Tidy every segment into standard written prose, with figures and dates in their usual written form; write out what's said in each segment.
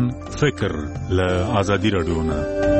فکر له آزادي رادیو نه.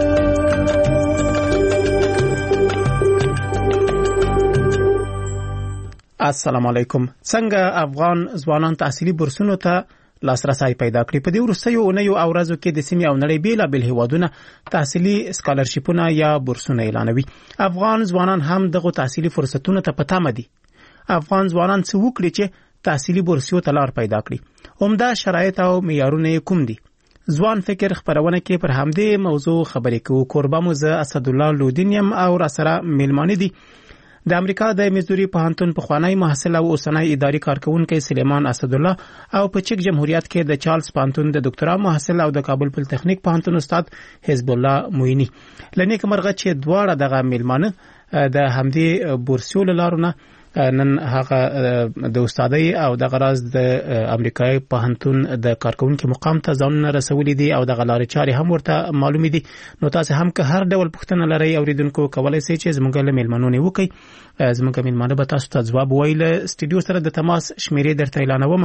السلام علیکم. څنګه افغان ځوانان تحصیلي بورسونو ته لاسرسي پیدا کړي؟ په دې وروستیو اونیو او ورځو کې د سیمې او نړۍ بیلابیل هیوادونه تحصیلي سکالرشیپونه یا بورسونه اعلانوي. افغان ځوانان هم دغه تحصیلي فرصتونو ته په تمه دي. افغان ځوانان څه وکړي چې تحصیلي بورسیو ته لار پیدا کړي؟ عمده شرایط او معیارونه کوم دي؟ ځوان فکر خبرونه کې پر همدې موضوع خبرې کوو. کوربه مو زه اسدالله لودینیم او را سره میلمانه دي د امریکا د میزوري پوهنتون پخوانی محصل او اوسنی اداري کارکونکي سلیمان اسدالله او په چک جمهوریت کې د چارلز پوهنتون د ډاکټرا محصل او د کابل پولیټیکنیک پوهنتون استاد حزب الله موینی. لنیک مرغه چې دواړه دغه میلمانه د همدې بورسیو لارونه نن هغه د استادۍ او د غراز د امریکایي پوهنتون د کارکونکو مقام ته ځان رسولي دي او د غلارې چاري هم ورته معلومې دي. نو تاسو هم که هر ډول پوښتنه لرئ اوریدونکو کولای شئ چې زموږ له میلمنونی وکړئ. زموږ میلمانه به تاسو ته ځواب وایي. له سټډیو سره د تماس شمیرې درته اعلانوم: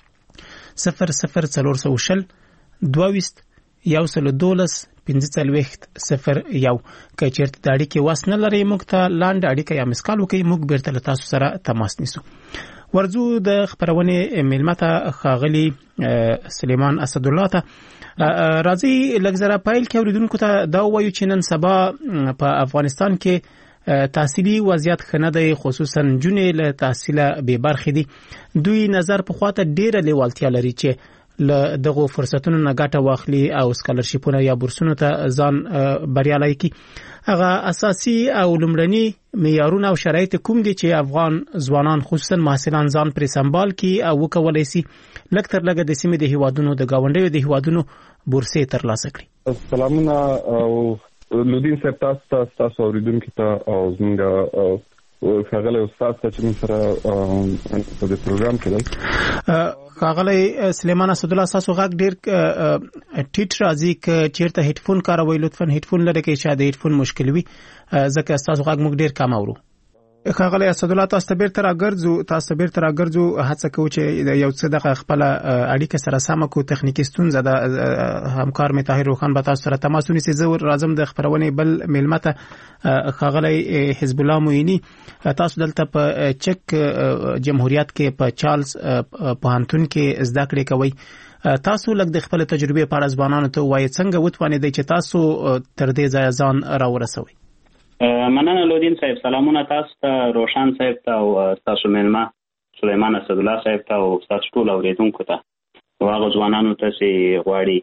00420 22 112 1501. که چیرته د اړیکې وس نه لري موږ ته لاند اړیکه یا مسکال وکړئ، موږ بیرته له تاسو سره تماس نیسو. ورځو د خبرونې میلمته ښاغلي سلیمان اسدالله ته. راځي لږ پیل کې اوریدونکو ته دا وایو چې نن سبا په افغانستان کې تحصیلي وضعیت ښه نه دی، خصوصا نجونې له تحصیله بې برخې دي. دوی نظر په خواته ډیره لیوالتیا لري چې له دغه فرصتونو نه ګټه واخلي او سکالرشیپونه یا بورسونو ته ځان بریالي کړي. هغه اساسي او لومړني معیارونه او شرایط کوم دي چې افغان ځوانان خصوصا محصلان ځان پر سمبال کړي او وکولای شي لږ تر لږه د سیمې د هیوادونو د گاونډیو د هیوادونو بورسې ترلاسه کړي؟ سلامونه او لودین صاحب تاسو اوریدونکو ته او زموږ ښاغلی استاد چې موږ سره په دې پروګرام کې دی. ښاغلی سلیمان اسدالله، تاسو غږ ډیر ټیټ راځي. که چیرته هډفون کاروئ لطفا هډفون لرئ، کې شاید هډفون مشکل وي ځکه تاسو غږ موږ ډیر کم اورو. ښاغلی اسدالله، تاسو ته بیرته راګرځو. هڅه کوو چې یو څه دغه خپل اړیکه سره سم کو. تخنیکی ستونزه د همکار می طاهر روخان به تاسو سره تماس ونیسي. زه راځم د خبرونې بل میلمته ښاغلی حزب الله موینی. تاسو دلته په چک جمهوریت کې په چارلز پوهنتون کې زده کړې کوئ. تاسو لږ د خپل تجربې په اړه ځوانانو ته وایي څنګه وتوانیدئ چې تاسو تر دې ځای ځان راورسوئ؟ مننه لودین صاحب. سلامونه تاسو ته، روشان صاحب ته او تاسو میلمه سلیمان اسدالله صاحب ته او تاسو ټول اوریدونکو ته. هغه ځوانانو ته چې غواړي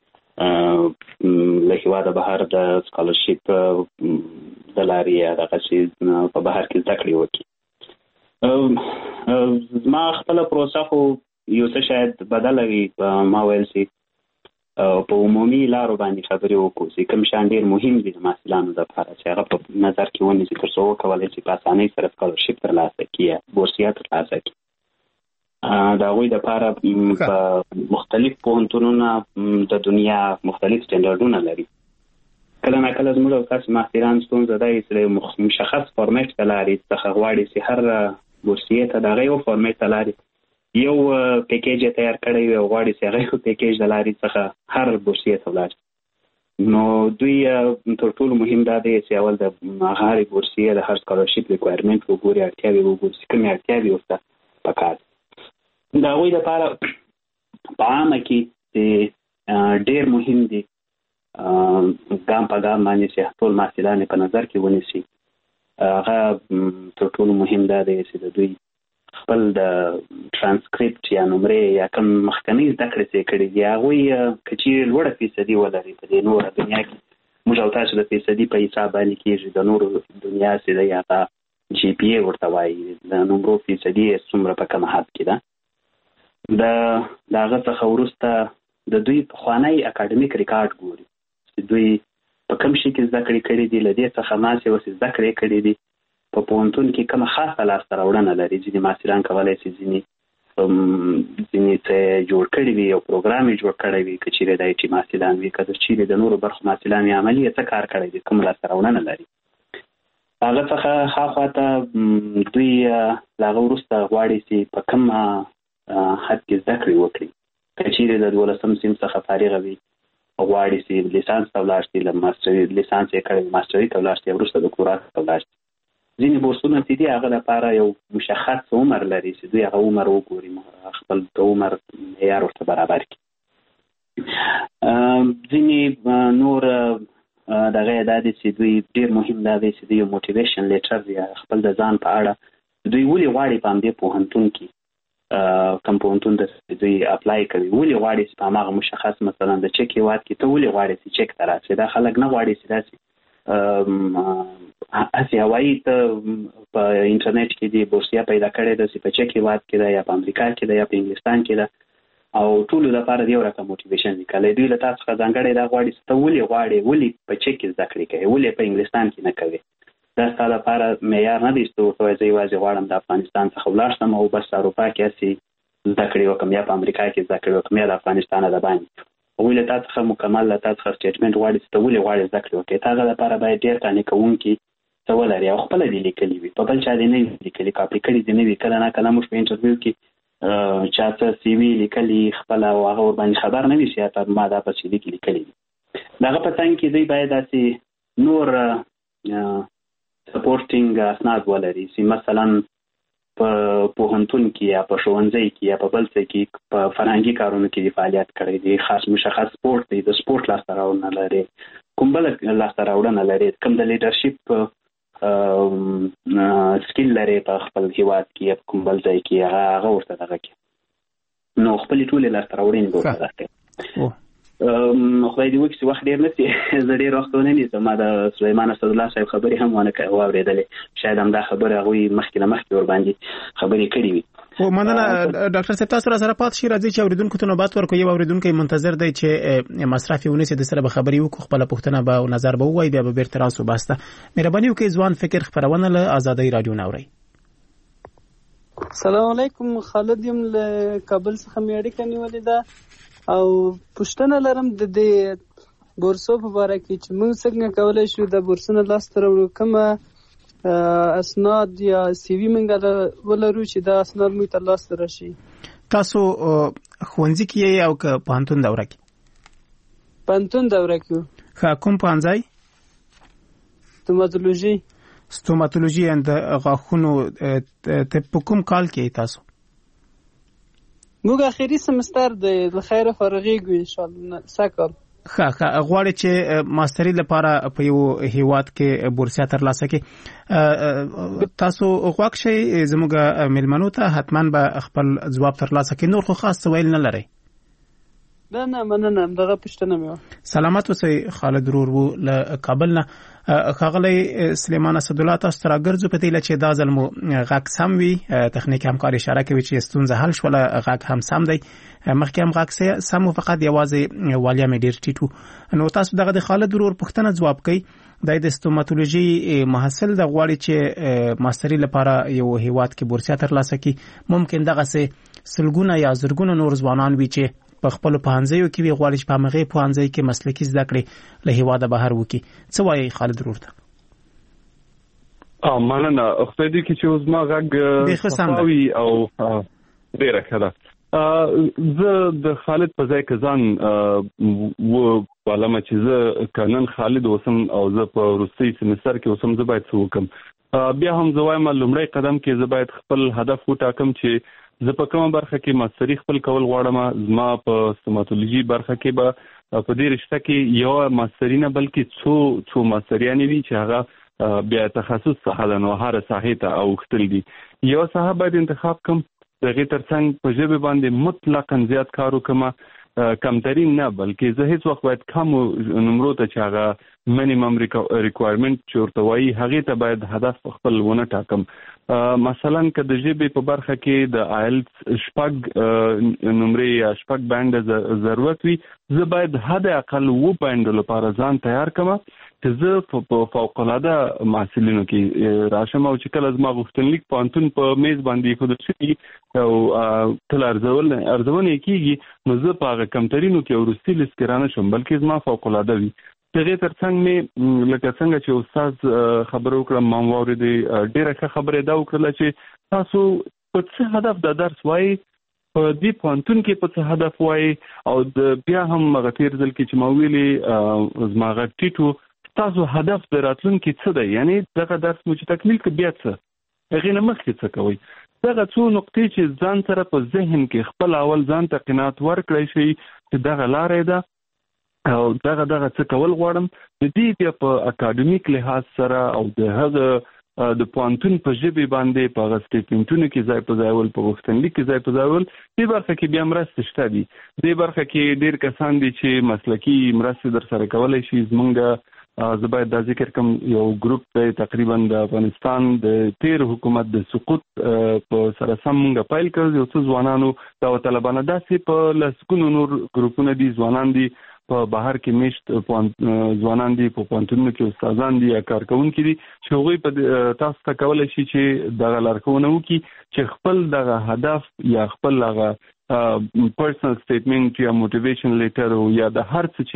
له هیواده بهر د سکالرشیپ د لارې دغه چې په بهر کې زده کړې وکړي. ما خپله پروسه خو یو څه شاید بدله وي. ما ویل چې په عمومي لارو باندې خبرې وکړو چې کوم شیان ډېر مهم دي د محصلانو لپاره چې هغه په نظر کې ونیسي تر څو وکولای شي په اسانۍ سره سکالرشیپ ترلاسه کړي یا بورسیه ترلاسه کړي. د هغوی دپاره په مختلف پوهنتونونه د دنیا مختلف سټنډرډونه لري. کله نه کله زموږ او تاسو محصلان ستونزه دا وي چې مشخص فارمیټ ته لارې څخه غواړي چې هر بورسیې ته د هغه یو فارمیټ ته لارې یو پیکیج تیار کړی وي او غواړي چې هغه یو پیکیج د لارې څخه هر بورسیې ته ولاړ شي. نو دوی تر ټولو مهم دا دی چې اول د هرې بورسیې د هر سکالرشیپ ریکوایرمنټ وګوري، اړتیاوې وګوري چې کومې اړتیاوې ورته پکار دي. د هغوی دپاره په عامه کې ډېر مهم دي ګام په ګام باندې چې ټول محصلان په نظر کې ونیسي. هغه تر ټولو مهم دا دی چې د دوی خپل د ترانسکریپټ یا نمرې یا کوم مخکنۍ زده کړې چې کړي دي هغوی که چیرې لوړه فیصدي ولري په دې نوره دنیا کې، موږ او تاسو د فیصدي په حساب باندې کېږي. د نورو دنیا چې دی هغه جی پی ای ورته وایي، د نمرو فیصدي څومره په کوم حد کې ده. د هغه څخه وروسته د دوی پخوانی اکاډمیک ریکارډ ګوري چې دوی په کوم شي کې زده کړې کړي دي. له دې څخه ما چې اوس زده کړې کړي دي په پوهنتون کې کومه خاصه لاسته راوړنه لري. ځینې محصلان کولی شي ځینې څه جوړ کړي وي، یو پروګرام یې جوړ کړی وي، که چیرې د آی ټي محصلان وي، که چیرې د نورو برخو محصلان یې عملي څه کار کړی دي، کومه لاسته راوړنه لري. هغه څخه خاخوا ته دوی له هغه وروسته غواړي چې په کوم حد کې زده کړې وکړي. کچېرې د 12م صنف څخه فارغ وي غواړي چې لیسانس ته ولاړ شي، له ماستري لیسانس یې کړی ماستري ته ولاړ شي، وروسته دکتورا ته ولاړ شي. ځینې بورسونه چې دي هغه لپاره یو مشخص عمر لري چې دوی هغه عمر وګوري، خپل د عمر معیار ورته برابر کړي. ځینې نور دغه دا دي چې دوی ډېر مهم دا دی چې دوی یو موټیویشن لیټر یا خپل د ځان په اړه دوی ولې غواړي په همدې پوهنتون کې کوم پوهنتون ته دوی اپلای کوي، ولې غواړي چې په هماغه مشخص مثلا د چک هېواد کې ته ولې غواړي چې چک ته راشي. دا خلک نه غواړي چې داسې هسې هوایي ته په انټرنیټ کې دي بورسیه پیدا کړې ده چې په چک هېواد کې ده یا په امریکا کې ده یا په انګلستان کې ده، او ټولو لپاره د یو رقم موټیویشن لیکلی. دوی له تاسو څخه ځانګړی دا غواړي چې ته ولې غواړې، ولې په چک کې زده کړې کوې، ولې په انګلستان کې نه کوې. دا ستا لپاره معیار نه دی چې ته ورته زه یوازې غواړم د افغانستان څخه ولاړ شم او بس اروپا کې هسې زده کړې وکړم یا په امریکا کې زده کړې وکړم یا د افغانستان د باندې. هغوی له تا څخه مکمل له تا څخه سټیټمنټ غواړي چې ته ولې غواړې زده کړې وکړې. تا هغه لپاره باید ډېر قانع کوونکي څه ولري او خپله دې لیکلي وي، په بل چا دې نه وي لیکلي، کاپي کړي دې نه وي. کله نه کله موږ په انټرویو کې چا څه سی وي لیکلي خپله او هغه ورباندې خبر نه وي چې ما دا په سي وي کې لیکلي دي. د هغه په څنګ کې دوی باید داسې نور سپورټینګ اسناد ولري چې مثلا په پوهنتون کې یا په ښوونځي کې یا په بل څه کې په فرهنګي کارونو کې فعالیت کړی دی، خاص مشخص سپورټ دی، د سپورټ لاسته راوړنه لري، کوم بل لاسته راوړنه لري، کوم د لیډرشپ سکیل لري په خپل هیواد کې یا کوم بل ځای کې هغه ورته دغه کې نو خپلې ټولې لاسته راوړنې به ورته راکړي. خدای دې وکړي چې وخت ډېر نه شي، زه ډېر وخت ونه نیسم. ما د سلیمان اسدالله صاحب خبرې هم واورېدلې، شاید همدا خبره هغوی مخکې نه مخکې ورباندې خبرې کړې وي. مننه ډاکټر صاحب، تاسو را سره پاتې شئ. راځئ چې اورېدونکو ته نوبت ورکړو. یو اورېدونکی منتظر دی چې مصرف یې ونیسي، د سره به خبرې وکړو، خپله پوښتنه به او نظر به ووایي، بیا به بېرته راسو باسته. مهرباني وکړئ ځوان فکر خپرونه له ازادۍ راډیو نه اورئ. السلام علیکم، خالد یم له کابل څخه مې اړیکه نیولې ده او پوښتنه لرم د دې بورسو په باره کې چې موږ څنګه کولی شو د بورسونو لاسته راوړو، کومه اسناد یا سی وي موږ ولرو چې دا اسناد موږ ته لاسته راشي. تاسو ښوونځي کې یې او که پوهنتون دوره کې؟ پوهنتون دوره کې. ښه، کوم پوهنځی؟ ستوماتولوژي د غاښونو. په کوم کال کې تاسو؟ موږ اخري سمستر د خیره فارغېږو انشاءالله سږ کال. غواړي چې ماستري لپاره په یو هیواد کې بورسیه ترلاسه کړي. تاسو غواړئ شئ زموږ مېلمنو ته حتما به خپل ځواب ترلاسه کړي، نور خو خاص څه ویل نه لرئ؟ نه مننه، دغه پوښتنه مې وه. سلامت اوسئ. خالد ورور وو له کابل نه. ښاغلی سلیمان اسدالله، تاسو ته راګرځو په دې چې دا ځل مو غږ سم وي، تخنیکي همکار اشاره کوي چې ستونزه حل شوله، غږ هم سم دی، مخکې هم غږ سم و، فقط یوازې والیا مې ډېر ټیټ و. نو تاسو دغه د خالد ورور پوښتنه ځواب کوئ. د ستوماتولوژي محصل د غواړي چې ماستري لپاره یو هیواد کې بورسیه ترلاسه کړي. ممکن دغسې سلګونه یا زرګونه نور ځوانان وي چې په خپلو پوهنځیو کې وي، غواړي چې په همغې پوهنځي کې مسلکي زده کړې له هیواده بهر وکړي. څه وایي خالد ورور ته؟ مننه. خدای دې کړي چې اوس ما غږ صفاوي او ډېره ښه ده. زه د خالد په ځای کې ځان وپالم چې زه که نن خالد اوسم او زه په وروستي سمستر کې اوسم، زه باید څه وکړم. بیا هم زه وایم لومړی قدم کې زه باید خپل هدف وټاکم چې زه په کومه برخه کې ماستري خپل کول غواړم. زما په ستوماتولوژي برخه کې به په دې رشته کې یو ماستري نه بلکې څو ماستریانې وي چې هغه بیا تخصص څخه د نو هر ساحې ته اوښتل دي. یو ساحه باید انتخاب کړم، د هغې ترڅنګ په ژبې باندې مطلقاً زیات کار وکړم، کمترین نه بلکې زه هیڅ وخت باید کم نمرو ته چې هغه منیمم ریکوایرمنٹ چې ورته وایي هغې ته باید هدف خپل ونه ټاکم. مثلا که د ژبې په برخه کې د آیلټس 6 نمرې یا 6 بانډ ضرورت وي، زه باید حد اقل 7 بانډ لپاره ځان تیار کړم چې زه په فوق العاده محصلینو کې راشم او چې کله زما غوښتنلیک پوهنتون په میز باندې ایښودل شي او کله ارزونه کېږي نو زه په هغه کمترینو کې وروستي لیست کې رانه شم بلکې زما فوق العاده وي. د هغې ترڅنګ مې لکه څنګه چې استاد خبره وکړه ما واورېدې، ډېره ښه خبره دا وکړله چې تاسو په څه هدف دا درس وایي په دې پوهنتون کې په څه هدف وای او د بیا هم هغه تیر ځل کې چې ما ویلي زما غږ ټیټو تاسو هدف د راتلونکي څه دی، یعنی دغه درس مو چې تکمیل کړ بیا څه هغې نه مخکې څه کوئ. دغه څو نقطې چې ځان سره په ذهن کې خپل اول ځان ته قناعت ورکړی شي چې دغه لارې ده او دغه څه کول غواړم، د دې بیا په اکاډمیک لحاظ سره او د هغه د پوهنتون په ژبې باندې په هغه سټیټمنټونو کې ځای په ځای ول، په غوښتنلیک کې ځای په ځای ول، دې برخه کې بیا مرستې شته دي. دې برخه کې ډېر کسان دي چې مسلکي مرستې در سره کولی شي. زمونږ زه باید دا ذکر کوم یو ګروپ دی تقریبا د افغانستان د تیر حکومت د سقوط په سره سم مونږ پیل کړ. یو څو ځوانانو داوطلبانه داسې په لسګونو نور ګروپونه دي، ځوانان دي په بهر کې میشت ځوانان دي، په پوهنتونونو کې استادان دي یا کارکونکي دي چې هغوی په تاسو ته کولی شي چې دغه لارښوونه وکړي چې خپل دغه هدف یا خپل هغه پرسنل سټیټمنټ یا موټیویشن لیټر یا د هر څه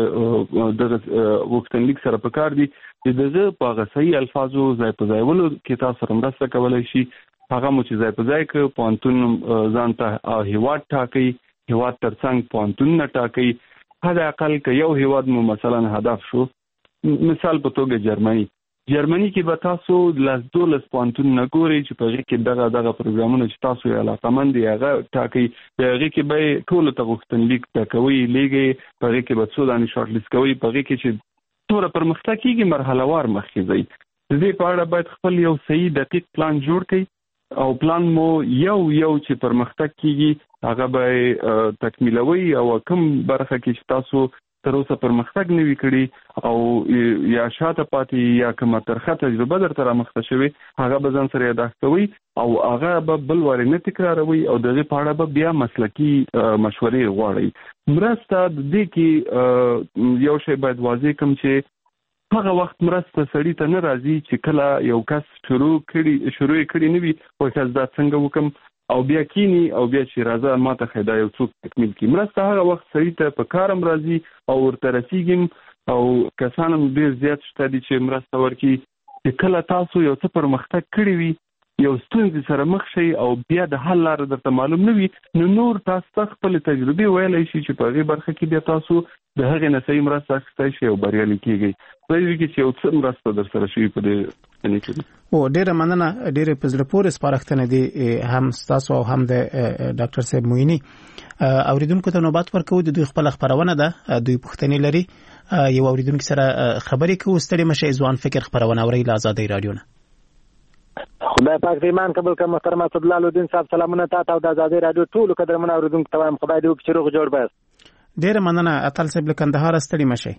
چې دغه غوښتنلیک سره پکار دي چې دغه په هغه صحیح الفاظو ځای په ځای ولو کې تاسو سره مرسته کولی شي. هغه مو چې ځای په ځای کړ، پوهنتون ځان ته هیواد ټاکئ، هیواد ترڅنګ پوهنتونونه ټاکئ. حد اقل که یو هیواد مو مثلا هدف شو، مثال په توګه جرمني کې به تاسو 12 پوهنتونونه ګورئ چې په هغې کې دغه پروګرامونه چې تاسو یې علاقمند یې هغه ټاکئ، په هغې کې به یې ټولو ته غوښتنلیک ټاکوئ، لیږئ، په هغې کې به څو دانې شارټ لیست کوئ، په هغې کې چې څومره پرمختګ کېږي مرحله وار مخکې ځئ. د دې په اړه باید خپل یو صحیح دقیق پلان جوړ کړئ او پلان مو یو چې پرمختګ کېږي هغه به تکمیلوي او کوم برخه کې چې تاسو تر اوسه پرمختګ نه وي کړی او یا شاته پاتې یا کومه ترخه تجربه درته رامخته شوې هغه به ځان سره یاداښت کوئ او هغه به بل وارې نه تکراروئ او د هغې په اړه به بیا مسلکي مشورې غواړئ. مرسته د دې کې یو شی باید واضح کړم چې هغه وخت مرسته سړي ته نه راځي چې کله یو کس شروع کړي نه وي وایي کس دا څنګه وکړم او بیا کینی او بیا چې راځه ما ته ښایي دا یو څوک تکمیل کړي. مرسته هغه وخت سړي ته په کار هم راځي او ورته رسېږي او کسان هم ډېر زیات شته دي چې مرسته ورکړي چې کله تاسو یو څه پرمختګ کړي وي، یو ستونزې سره مخ شئ او بیا د حل لاره درته معلوم نه وي، نو نور تاسو ته خپلې تجربې ویلی شي چې په هغې برخه کې بیا تاسو د هغې نه صحیح مرسته اخیستی شئ او بریالي کېږئ. خدای وکړي چې یو څه مرسته در سره شوي په دې ډیره مننه. ډیره په زړه پورې سپارښتنې دي هم ستاسو او هم د ډاکټر صاحب معیني. اوریدونکو ته نوبت ورکوو، د دوی خپل خبرونه ده، دوی پوښتنې لري. یو اوریدونکو سره خبرې کوو. ستړي مشئ، ځوان فکر خبرونه اورئ له ازادۍ رادیو نه. خدای پاک دې ایمان قبول کړه. محترم اسدالله الدین صاحب سلامونه تاسو او د ازادۍ رادیو ټولو قدرمنو اوریدونکو ته وایم خدای دې وکړي چې روغ جوړ بس. ډیره مننه اتل صاحب له کندهار. ستړي مشئ.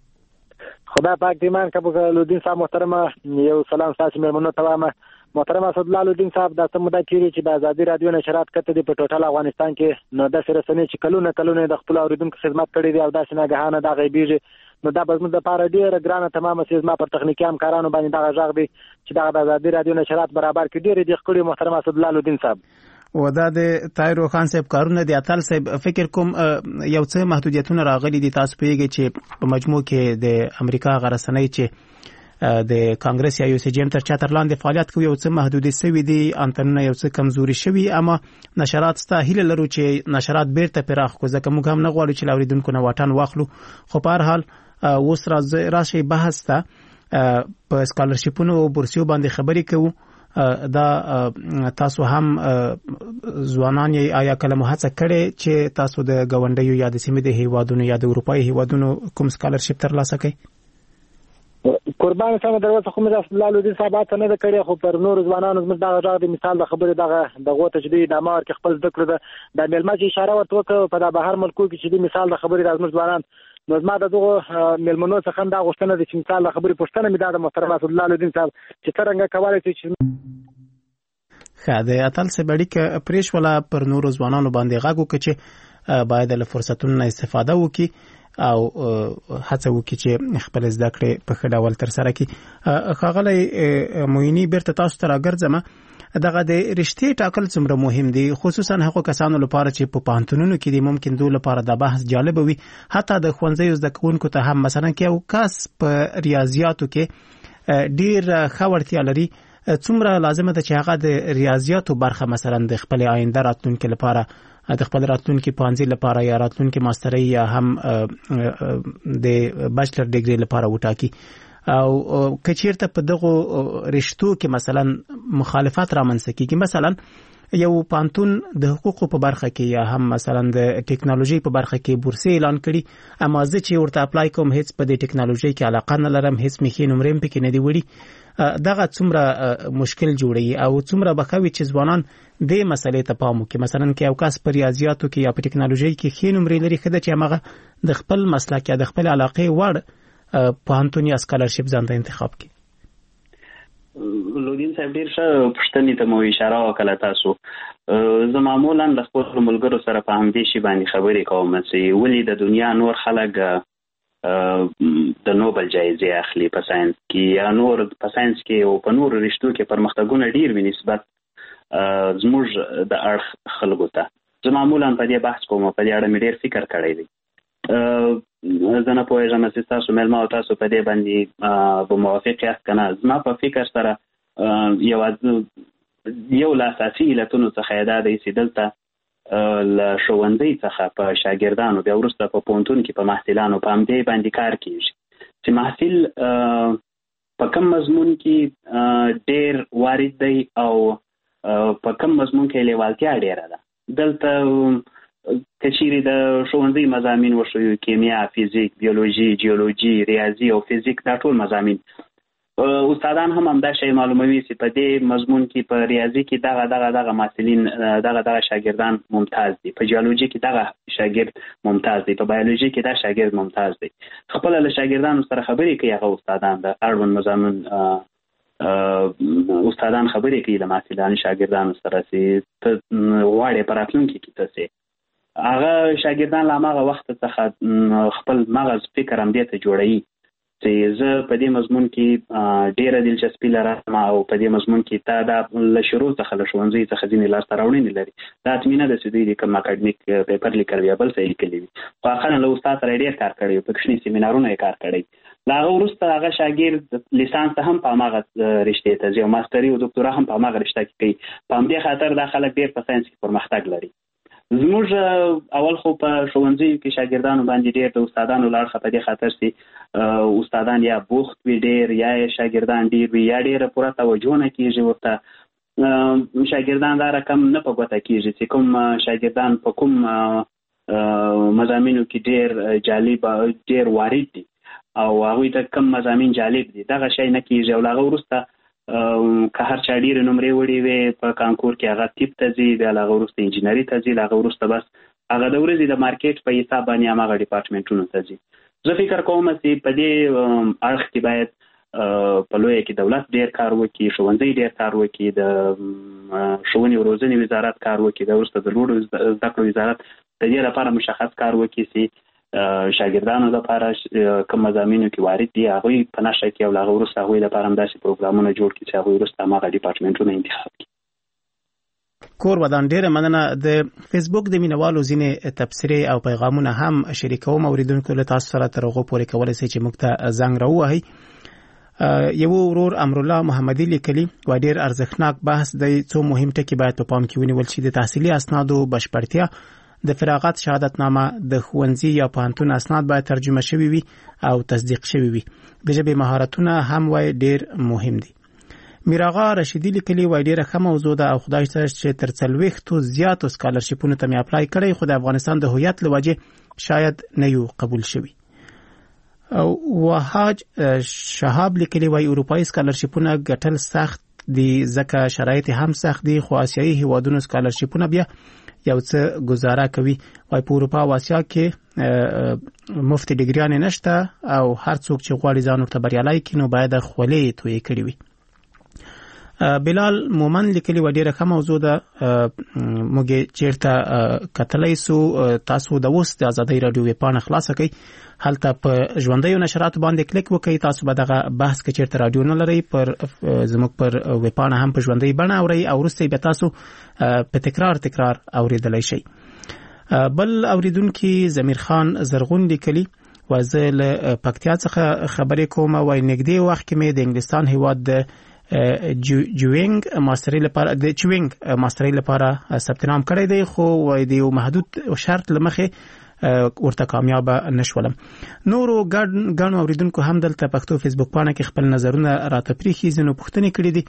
خدای پاک دې ایمان قبول کړه. الدین صاحب محترم یو سلام تاسو مېلمنو ته وایم. محترم اسدالله الدین صاحب دا څه موده کېږي چې د ازادۍ رادیو نشرات کته دي په ټوټل افغانستان کې، نو داسې رسنۍ چې کلونه د خپل اوریدونکو خدمت کړی دی او داسې ناګهانه دا غیبیږي، نو دا به زموږ دپاره ډېره ګرانه تمامه سي. زما پر تخنیکي همکارانو باندې دغه غږ دی چې دغه د ازادۍ رادیو نشرات برابر کړي. ډېرې دې ښکلي محترم اسدالله الدین صاحب. و دا د طاهر خان صاحب کارونه دي. اتل صاحب فکر کوم یو څه محدودیتونه راغلي دي، تاسو پوهیږئ چې په مجموع کې د امریکا هغه رسنۍ چې د کانګرس یا یو سی جی ام تر چتر لاندې فعالیت کوي یو څه محدودې شوي دي، انتنونه یو څه کمزوري شوي، اما نشرات ستا هیله لرو چې نشرات بیرته پراخ کړو ځکه موږ هم نه غواړو چې له اوریدونکو نه واټن واخلو. خو په هر حال اوس راشئ بحث ته په سکالرشیپونو او بورسیو باندې خبرې کوو. دا تاسو هم ځوانان یې آیا کله مو هڅه کړې چې تاسو د ګاونډیو یا د سیمې د هیوادونو یا د اروپایي هیوادونو کوم سکالرشیپ ترلاسه کړئ؟ قربان سم دروازه خو مې اسدالله الدین صاحب ته نه کړی، خو پر نور ځوانانو زموږ دغه غږ د مثال د خبرې دغه تجدید د امر کې خپل ذکر د ملما چې اشاره ورته وکړه په د بهر ملکو کې چې د مثال د خبرې د زموږ ځوانان، نو زما دغه ملمنو څخه دا غوښتنه د مثال د خبرې پوښتنه مې د محترم اسدالله الدین صاحب چې څنګه کولای شي چې خاده اتل سبړی کې پریش ولا پر نور ځوانانو باندې غږ وکړي چې باید له فرصتونو استفاده وکړي او هڅه وکړي چې خپل زده کړې په ښه ډول ترسره کړي. ښاغلی معیني بیرته تاسو ته راګرځم. دغه د رشتې ټاکل څومره مهم دي، خصوصا هغو کسانو لپاره چې په پوهنتونونو کې دي، ممکن دوی لپاره دا بحث جالب وي، حتی د ښوونځیو زده کوونکو ته هم. مثلا کې یو کس په ریاضیاتو کې ډیر ښه وړتیا لري څومره لازمه ده چې هغه د ریاضیاتو برخه مثلا د خپل آینده راتلونکي لپاره د خپل راتلونکي پانځي لپاره یا راتلونکي ماسترۍ یا هم د بچلر ډیګري لپاره وټاکي او کچیرته په دغه رشتو کې مثلا مخالفت رامنځته کیږي، مثلا یو پانتون د حقوقو په برخه کې یا هم مثلا د ټیکنالوژي په برخه کې بورسي اعلان کړي، اما زه چې ورته اپلای کوم هیڅ په دې ټیکنالوژي کې علاقه نه لرم، هیڅ مخې نمرې پکې نه دی وړي، دغه څومره مشکل جوړي او څومره بخوي چې ځوانان د مسلې ته پام وکړي. مثلا کې یو کس په ریاضیاتو کې یا په ټیکنالوژي کې ښې نمرې لري، خدای چې هغه د خپل مسلک یا د خپل علاقې وړ پانتون یا سکالرشپ ځان ته انتخاب کړي. لودین صاحب ډیر ښه پوښتنې ته مو اشاره وکړه. تاسو زه معمولا د خپل ملګرو سره په همدې شي باندې خبرې کوم چې ولې د دنیا نور خلک د نوبل جایزې اخلي په ساينس کې یا نور په ساينس کې او په نور رشتو کې پرمختګونه ډیر وي نسبت زموږ د اړخ خلکو ته. زه معمولا په دې بحث کوم، په دې اړه مې ډیر فکر کړی دی. زه نه پوهېږم چې تاسو مېلمه او تاسو په دې باندې به موافق یاست که نه. زما په فکر سره یو له اساسي علتونو څخه دا دی چې دلته له ښوونځي څخه په شاګردانو بیا وروسته په پوهنتون کې په محصلانو په همدې باندې کار کېږي چې محصل په کوم مضمون کې ډېر وارد دی او په کوم مضمون کې لیوالتیا ډېره ده. دلته کچیرې د ښوونځي مضامین وښیو، کیمیا، فیزیک، بیولوژي، جیولوژي، ریاضي او فیزیک، دا ټول مضامین استادان هم همدا شی معلوموي چې په دې مضمون کې په ریاضي کې دغه محصلین دغه شاګردان ممتاز دي، په جیولوژي کې دغه شاګرد ممتاز دی، په بیولوژي کې دا شاګرد ممتاز دی. خپل له شاګردانو سره خبرې کوي هغه استادان د اړوند مضامون استادان خبرې کوي له محصلانو شاګردانو سره چې ته غواړې په راتلونکي کې ته سې. هغه شاګردان له هماغه وخت څخه خپل مغز فکر همدې ته جوړوي چې زه په دې مضمون کې ډېره دلچسپي لرم او په دې مضمون کې تا دا له شروع څخه له ښوونځي څخه ځینې لاسته راوړنې لري. دا اطمینه ده چې دوی د کوم اکاډمیک پیپر لیکل یا بل څه لیکلي وي، خو اخرا له استاد سره ډېر کار کړی وي، په کوچني سیمینارونو یې کار کړی. له هغه وروسته هغه شاګرد لیسانس ته هم په هماغه رشتې ته ځي او ماستري او دکتورا هم په هماغه رشته کې کوي. په همدې خاطر دا خلک ډېر په ساینس کې پرمختګ لري. زموږ اول خو په ښوونځیو کې شاګردانو باندې ډېر د استادانو له اړخه په دې خاطر چې استادان یا بوخت وي ډېر یا شاګردان ډېر وي یا ډېره پوره توجه نه کېږي ورته. شاګردان دا رقم نه په ګوته کېږي چې کوم شاګردان په کوم مضامینو کې ډېر جالب ډېر وارد دي او هغوی ته کوم مضامین جالب دي، دغه شی نه کېږي. او له هغه وروسته که هر چا ډېرې نمرې وړې وې په کانکور کې هغه طب ته ځي، بیا له هغه وروسته انجینري ته ځي، له هغه وروسته بس هغه د ورځې د مارکیټ په حساب باندې هماغه ډپارټمنټونو ته ځي. زه فکر کوم چې په دې اړخ کې باید په لویه کې دولت ډېر کار وکړي، ښوونځي ډېر کار وکړي، د ښوونې او روزنې وزارت کار وکړي، د وروسته د لوړو زده کړو وزارت د دې لپاره مشخص کار وکړي چې شاګردانو لپاره کوم مضامینو کې وارد دي هغوی په نښه کړي او له هغه وروسته هغوی لپاره همداسې پروګرامونه جوړ کړي چې هغوی وروسته هماغه ډپارټمنټونه انتخاب کړي. کور ودان ډیره مننه. د فیسبوک د مینوالو ځینې تبصرې او پیغامونه هم شریکوم، اوریدونکو له تاسو سره تر هغه پورې کولی شئ چې موږ ته زنګ راووهئ. یو ورور امرالله محمدي لیکلي و ډیر ارزښتناک بحث دی. څو مهم ټکي باید په پام کې ونیول شي: د تحصیلي اسنادو بشپړتیا، د فراغت شهادتنامه، د ښوونځي یا پوهنتون اسناد باید ترجمه شوي وي او تصدیق شوي وي. د ژبې مهارتونه هم وای ډیر مهم دي. میراغا رشیدي لیکلي وای ډیره ښه موضوع ده او خدای شته چې تر 40 زیاتو سکالرشپونو ته مې اپلای کړی، خو د افغانستان د هویت له وجې شاید نه یو قبول شوي. وحاج شهاب لیکلي وای اروپایي سکالرشپونه ګټل سخت دي ځکه شرایط هم سخت دي، خو آسیایي هیوادونو سکالرشپونه بیا یو څه گزاره کوي. وای په اروپا او آسیا کې مفت ډیګریانې نشته او هر څوک چې غواړي ځان ورته بریالی کړي نو باید خولې تویې کړي وي. بلال مومن لیکلي و ډیره ښه موضوع ده. موږ چیرته کتلی سو تاسو د اوس د ازادۍ راډیو ویبپاڼه خلاصه کړئ، هلته په ژوندیو نشراتو باندې کلیک وکړئ. تاسو به دغه بحث که چیرته راډیو نه لرئ زموږ پر ویبپاڼه هم په ژوندۍ بڼه اورئ او وروسته بیا تاسو په تکرار اوریدلی شئ. بل اوریدونکي ضمیر خان زرغون لیکلي و زه له پکتیا څخه خبرې کوم. وایي نږدې وخت کې مې د انګلستان هیواد د جوینګ ماستری لپاره ثبت نام کړی دی خو د یو محدود شرط لمخه ورته کامیاب نشولم. نورو ګڼو اوریدونکو هم دلته پښتو فیسبوک پاڼه کې خپل نظرونه راته پریخي زنو پوښتنې کړې دي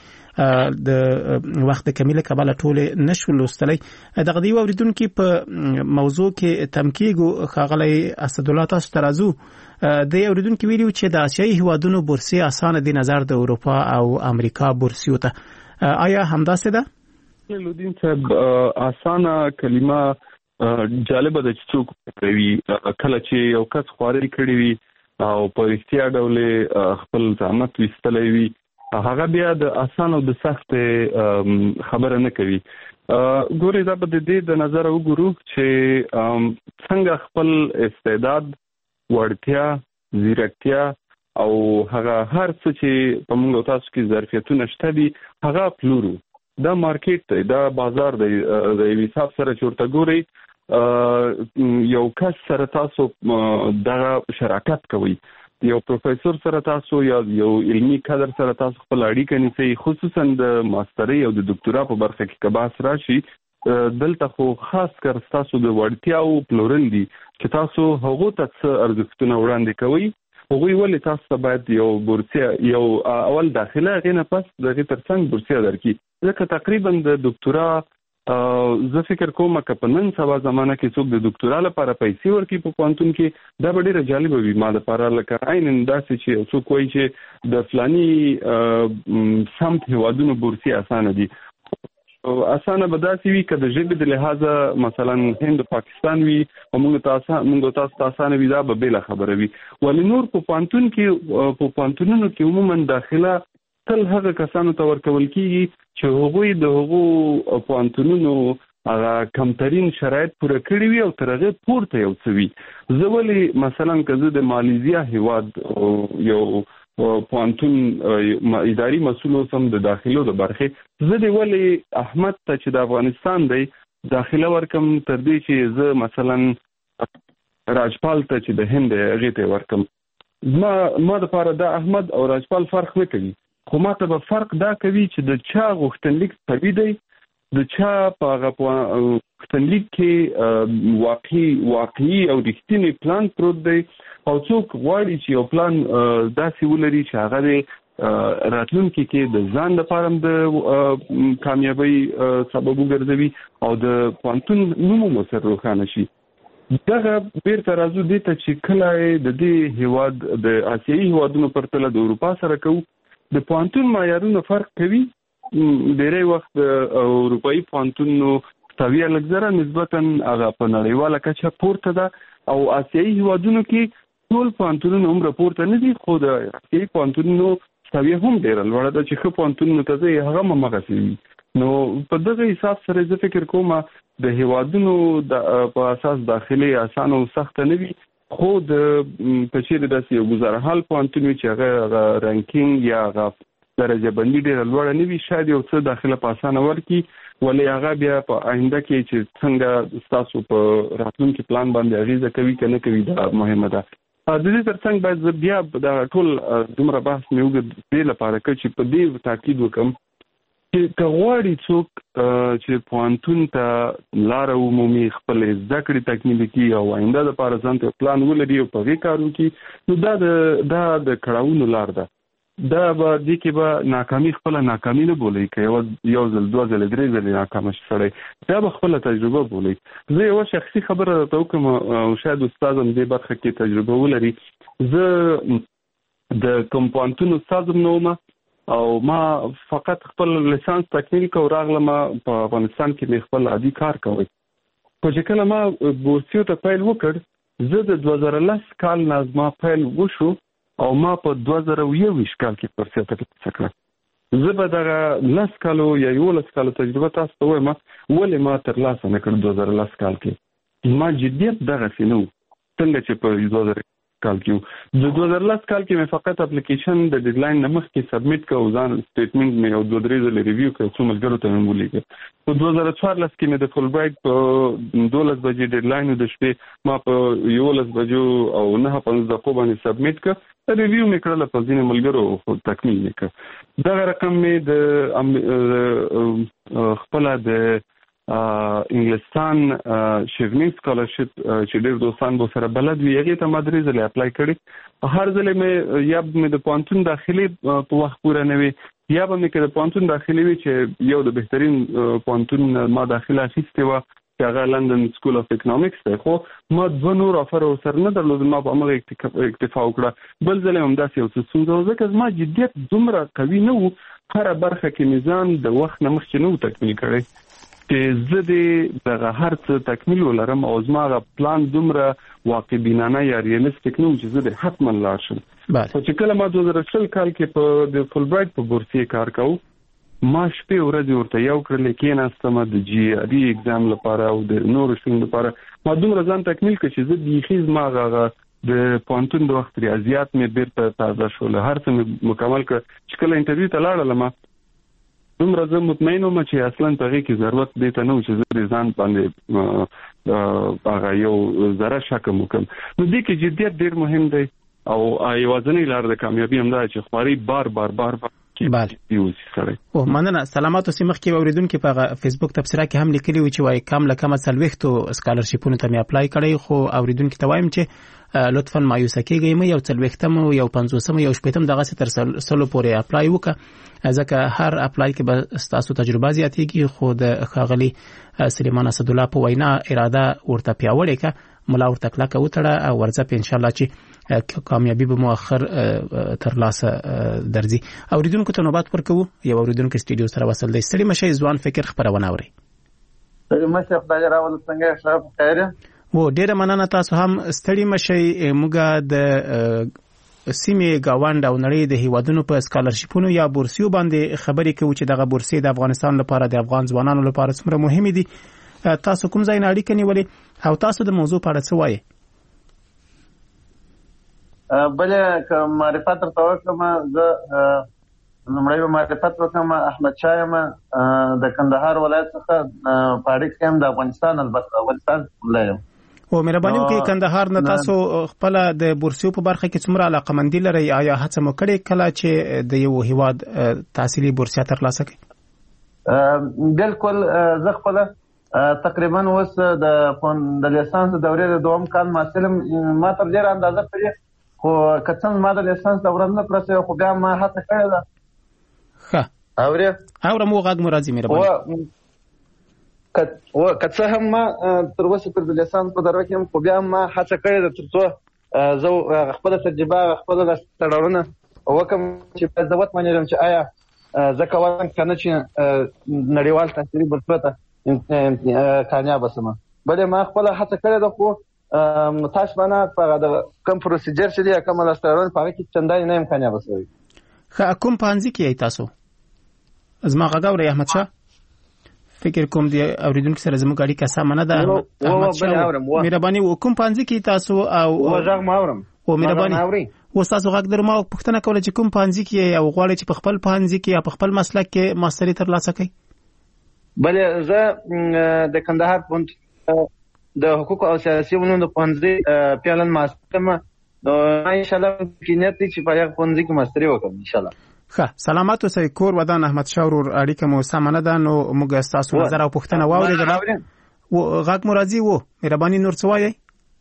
د وخت کمیله کبل ټوله نشول لوستلای. دغه دی اوریدونکو په موضوع کې تمکیګو خاغلی اسد الله تاسو ترازو د اوریدونکو ویلو چې د آسیایي هوادونو بورسي اسانه دي نظر د اروپا او امریکا بورسیو ته. آیا همداسې ده؟ لودین صاحب اسانه کلمه جالبه ده چې څوک کوي کله چې یو کس خواري کړی وي او په اړتیا ډول خپل زحمت وستلې وي هغه بیا د اسانه او د سخت خبره نه کوي. ګوري دا به د دې د نظر وګورو چې څنګه خپل استعداد وړتیا زیرکتیا او هغه هر څه چې په موږ تاسو کې ظرفیتونه شته دي هغه پلورو. دا مارکیټ دی دا بازار دی د حساب سره چورته ګوري یو کس سره تاسو دغه شراکت کوي یو پروفیسور سره تاسو یا یو علمي کادر سره تاسو خپل اړیکه نیسئ خصوصا د ماسترۍ او د ډاکټرا په برخه کې کباس راشي دلته خو خاص کر تاسو د وړتیاو پلورل دي چې تاسو هغه ته ارزښتونه وړاندې کوي. هغوی ولې تاسو ته باید یو بورسیه یو اول داخله غینه پس دغه ترڅنګ بورسیه درکې ځکه تقریبا د ډاکټرا زه فکر کوم چې په نن سبا زمانه کې څوک د ډاکټرا لپاره پیسې ورکړي په پوهنتون کې دا ډېر جالب وي ما لپاره لکه عین انداسې چې څوک وایي چې د فلاني سمت هوادونو بورسیه اسانه دي. اسانه به داسې وي که د ژبې د لحاظه مثلا هند پاکستان وي او موږ تاسو اسانه وي دا به بله خبره وي. ولې نور په پوهنتون کې په پوهنتونونو کې عموما داخله تل هغه کسانو ته ورکول کېږي چې هغوی د هغو پوهنتونونو هغه کمترین شرایط پوره کړي وي او تر هغه پورته یو څه وي. زه ولې مثلا که زه د مالیزیا هیواد یو پوهنتون اداري مسؤل اوسم د داخلو د برخې زه د ولې احمد ته چې د افغانستان دی داخله ورکم تر دې چې زه مثلا راجپال ته چې د هند هغې ته ورکم. ما دپاره دا احمد او راجپال فرق نه کوي خو ما ته به فرق دا کوي چې د چا غوښتنلیک قوي دی د چا په هغه غوښتنلیک کې واقعي او رښتینی پلان پروت دی او څوک غواړي چې یو پلان داسې ولري چې هغه د راتلونکي کې د ځان لپاره د کامیابی سبب وګرځوي او د پوهنتون نوم مو سره روښانه شي. دغه بیرته راځو دې ته چې کله د دې هیواد د آسیایي هیوادونو پرتله د اروپا سره کوو د پوهنتون معیارونه فرق کوي. ډېری وخت د اروپایي پوهنتونو سویه لږ زره نسبتا هغه په نړیواله کچه پورته ده او آسیایي هیوادونو کې ټول پوهنتونونه هم پورته نه دي خو د آسیایي پوهنتونونو سویه هم ډېره لوړه ده چې ښه پوهنتونونو ته ځئ هغه هم همغسې وي. نو په دغه حساب سره زه فکر کوم د هیوادونو په اساس داخلي اسانه او سخته نه وي خو د کچېرې داسې یو ګزارحال پوهنتون وي چې هغه رانکینګ یا هغه درجه بندي ډېره لوړه نه وي شاید یو څه داخله په اسانه ورکړي ولې هغه بیا په آینده کې چې څنګه ستاسو په راتلونکي پلان باندې اغیزه کوي که نه کوي دا مهمه ده. د دې ترڅنګ باید زه بیا دا ټول دومره بحث مې وکړ دې لپاره چې په دې تاکید وکړم چې که غواړي څوک چې پوهنتون ته لاره ومومي خپل زده کړې تکمیلي کړي او آینده دپاره ځان ته پلان ولري او په هغې کار وکړي نو دا د کړاوونو لار ده. دا به دې کې به ناکامي خپله ناکامي نه بولئ که یو ځل دوه ځلې درې ځلې ناکامه شي سړی دا به خپله تجربه بولئ. زه یوه شخصي خبره درته وکړم او شاید استاد هم دې برخه کې تجربه ولري. زه د کوم پوهنتون استاد هم نه وم او ما فقط خپل لیسانس تکمیل کو راغلم په افغانستان کې مې خپل عادي کار کوي. خو چې کله ما بورسیو ته پیل وکړ زه د 2010 کال نه زما پیل وشو او ما په 2021 کال کې بورسیه ترلاسه کړه. زه به دغه 10 کالو یا 11 کالو تجربه تاسو ته وایم ولې ما ترلاسه نه کړ 2010 کال کې. ما جدیت دغسې نه و څنګه چې په کال کې د 2010 کال کې مې فقط اپلیکیشن د ډیډلاین نمخ کې سبمیټ کړ او ځان سټیټمنټ مې او 2-3 ځله ریویو کړ څو ملګرو ته مې ولیکل. په 2014 کې مې د فل برایټ په 12 بجې ډیډلاین د شپې ما په 11 بجو او 9:15 دقیقو باندې سبمیټ کړ. ریویو مې کړل په ځینې ملګرو تکمیل وکړ. دا رقم مې د خپل د انګلستان شیرنی سکالرشپ چې ډېر دوستان به سره بلد وي هغه ته مدري ځله اپلای کړی. هر ځله مې یا مې د پانتون داخلي په وخت پوره نه وي یا به مې کې د پانتون داخلي وي چې یو د بهترین پانتون ما داخله اخیسته و چې هغه لندن سکول اف اکونومکس دی. خو ما 2 نور افر سره نه درلود، ما په هغه اکتفا وکړه. بل ځله هم داسې یو څه ستونزه وه ځکه زما جدیت دومره قوي نه و، هره برخه کې نظام د وخت نه مخکې نه و تکمیل کړی چې زه دغه هر څه تکمیل ولرم او زما غو پلان دومره واقع بینانه یا ریالستیک نه و چې زه حتما لاړ شم. خو چې کله ما 2020 کال کې په د فل برایټ په بورسي کار کوم، ما شپې ورځې ورته یو کړل کېناستم د جی ار ای ایگزام لپاره او د نورو شون لپاره. ما دومره ځان تکمیل کړ چې زه د خیز ما غو د پانتون د وخت ریاضیات مې بیرته تازه شول، هر څه مې مکمل کړ. چې کله انټرویو ته لاړم دومره زه مطمئن وم چې اصلا په هغه کې ضرورت دی ته نه و چې زه ځان باندې هغه یو ذره شک وکم. نو دې کې جدیت ډیر مهم دی او یوازینی لار د کامیابی هم دا چې خواري بار او مننه. سلامات اوسې. مخکې اوریدونکو په فیسبوک تبصره کې هم لیکلي و چې وای کم لکه سلويختو سکالرشپونو ته مې اپلای کړی، خو اوریدونکو ته وایم چې لطفاً مایوس کېږئ مې، یو 40م یو 50م یو 80م دغه تر سلو پورې اپلای وکړه، ځکه هر اپلای کې به تاسو تجربه زیاتېږي. خو د خاغلی سلیمان اسد الله په وینا اراده ورته پیاوړې کا ملا ورته کلکه وتړه او ورځه په ان شاء الله چې کامیابی به مؤخر تر لاسه درځي. اوریدونکو ته نوبت ورکوو. یو اوریدونکو استډیو سره وصل دی. ستړي مشه ځوان فکر خبرونه اوري. ستړي مشه خدای راول څنګه شاب خیر و ډیره مننه. تاسو هم ستړي مشه. موږ د سیمه گاوند او نړۍ د هیوادونو په سکالرشپونو یا بورسیو باندې خبرې کوي چې دغه بورسي د افغانستان لپاره د افغان ځوانانو لپاره څومره مهمه دي. تاسو کوم ځای نه اړیکه نیولې او تاسو د موضوع په اړه څه وایي؟ بله معرفت ترته وکړم. زه لومړی معرفت وکړم احمد شاه یم د کندهار ولایت څخه په اړیکه کې هم د افغانستان البته افغانستان لایم. او مهرباني وکړئ کندهار نه تاسو خپل د بورسیو په برخه کې څومره علاقمندي لرئ؟ آیا هڅه مو کړې کله چې د یو هیواد تحصیلي بورسیه ترلاسه کړئ؟ بالکل. زه خپل تقریبا اوس د لیسانس دورې د دوم کال محصل ما تر ډیره اندازه پرې، خو کڅن ما د لیسانس دوره نه پرسه، خو بیا ما هڅه کړې ده. ښه اورم مو غږ مرادي مهرباني. او کڅه هم ما تر اوسه پر د لیسانس په دروازه کې خو بیا ما هڅه کړې ده ترڅو زه خپل تجربه خپل تړاورونه وکم چې په ضرورت باندې چې آیا زه کوم کنه چې نړیوال تحصیلي بورسه کامیاب شم. بلې ما خپل هڅه کړې ده، خو تاسو باندې په د کوم پروسیجر چې دی کوم لاسترون په کې چندای نه کامیاب شوی. خا کوم پانځي کې تاسو زما غاوري احمد شاه فکر کوم دی اوریدونکو سره زموږ اړیکه سم نه ده. احمد شاه مهرباني وکم پانځي کې تاسو او غږ ما اورم. او مهرباني وستاسو غږ درمه پښتنه کوله چې کوم پانځي کې او غواړي چې په خپل پانځي کې یا په خپل مسلک کې ماستری ترلاسه کړي؟ بله زه د کندهار پوهنتون د حقوق او سیاسي علومو د پوهنځي پیالن ماستر م. ان شاء الله کې نیت چې په هغه پوهنځي کې ماستری وکړم ان شاء الله. ښه سلامات اوسئ. کور ودان احمد شاه ورور اړیکه مو سم نه ده، نو موږ تاسو نظر او پوښتنه واورېدل. و غږ مرادي و مهرباني نور څه وایي؟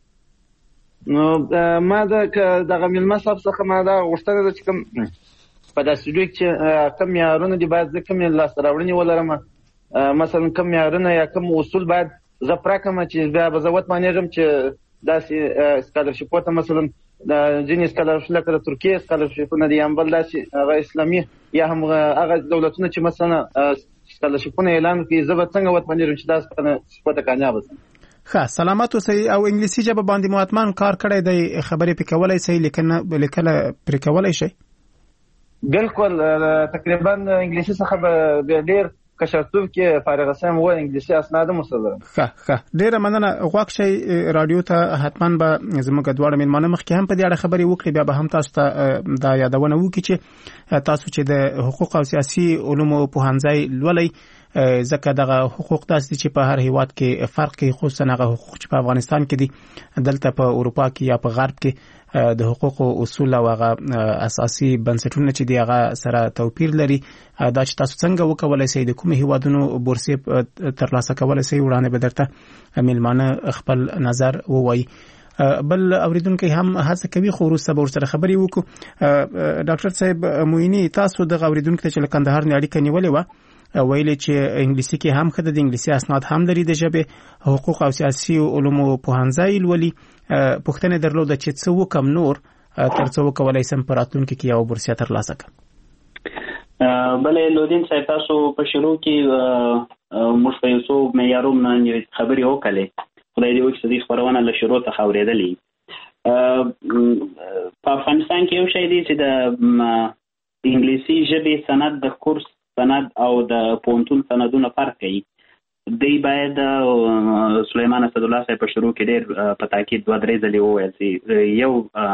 نو ما د غمیلمه صاحب څخه ما دا غوښتنه ده چې کوم په داسې ډول چې کوم معیارونه دي باید ځکه مې لاسته راوړنې ولرم، مثلا کوم معیارونه یا کوم اصول باید زه پراکم چې بیا به زه وتمانېږم چې داسې سکالرشپو ته مثلا د ځینې سکالرشپ لکه د ترکیې سکالرشپونه دي یا بل داسې هغه اسلامي یا هم هغه دولتونه چې مثلا سکالرشپونه اعلان کړي، زه به څنګه وتمانېږم چې دا سکالرشپ ته کامیاب شم. ښه سلامات اوسئ. او انګلیسي ژبه باندې مو حتمان کار کړی دی، خبرې پې کولی شئ لیکله پرې کولی شئ؟ بالکل. تقریبا انګلیسي څخه به ډېر کشرتوب کې فارغ سم و انګلیسي اسناد مسلم. ښه ډیره مننه. غواړم شي رادیو ته حتمان به زموږ دواړه مېلمانه مخکې هم په دې اړه خبرې وکړي، بیا به هم تاسو ته دا یادونه وکړي چې تاسو چې د حقوق او سیاسي علومو پوهنځی لولئ، ځکه دغه حقوق داسې چې په هر هیواد کې فرق کوي، خصوصا هغه حقوق چې په افغانستان کې دي، دلته په اروپا کې یا په غرب کې د حقوق او اصول او هغه اساسي بنسټونه چې دی هغه سره توپیر لري. دا چې تاسو څنګه وکولای شئ د کوم هیوادونو بورسي ترلاسه کولای شئ، وړاندې به درته مېلمانه خپل نظر ووایي. بل اوریدونکو هم هڅه کوي خو وروسته به ورسره خبرې وکړو. ډاکټر صاحب مویني، تاسو د اوریدونکو ته چې کندهار نه اړیکه نیولې و، ویلي چې انګلیسي کې هم خدای د انګلیسي اسناد هم لري، د ژبې حقوق او سیاسي علومو پوهنځی لولي. پوښتنه درلوده چې څه وکم نور ترڅو وکولای سم په راتلونکي کې یو بورسیه ترلاسه کړم. بلې لودین صاحب، تاسو په شروع کې موږ په یو څو معیارونو خبرې وکړې. خدای دې وکړي چې خبرونه له شروع څخه اورېدلې. په افغانستان کې یو شی دی چې د انګلیسي ژبې سند د کورس سند او د پونتون سندونه فرق کوي. دی باید سلیمان اسدالله صاحب په شروع کې ډېر په تاکید 2-3 ځلې وویل چې یو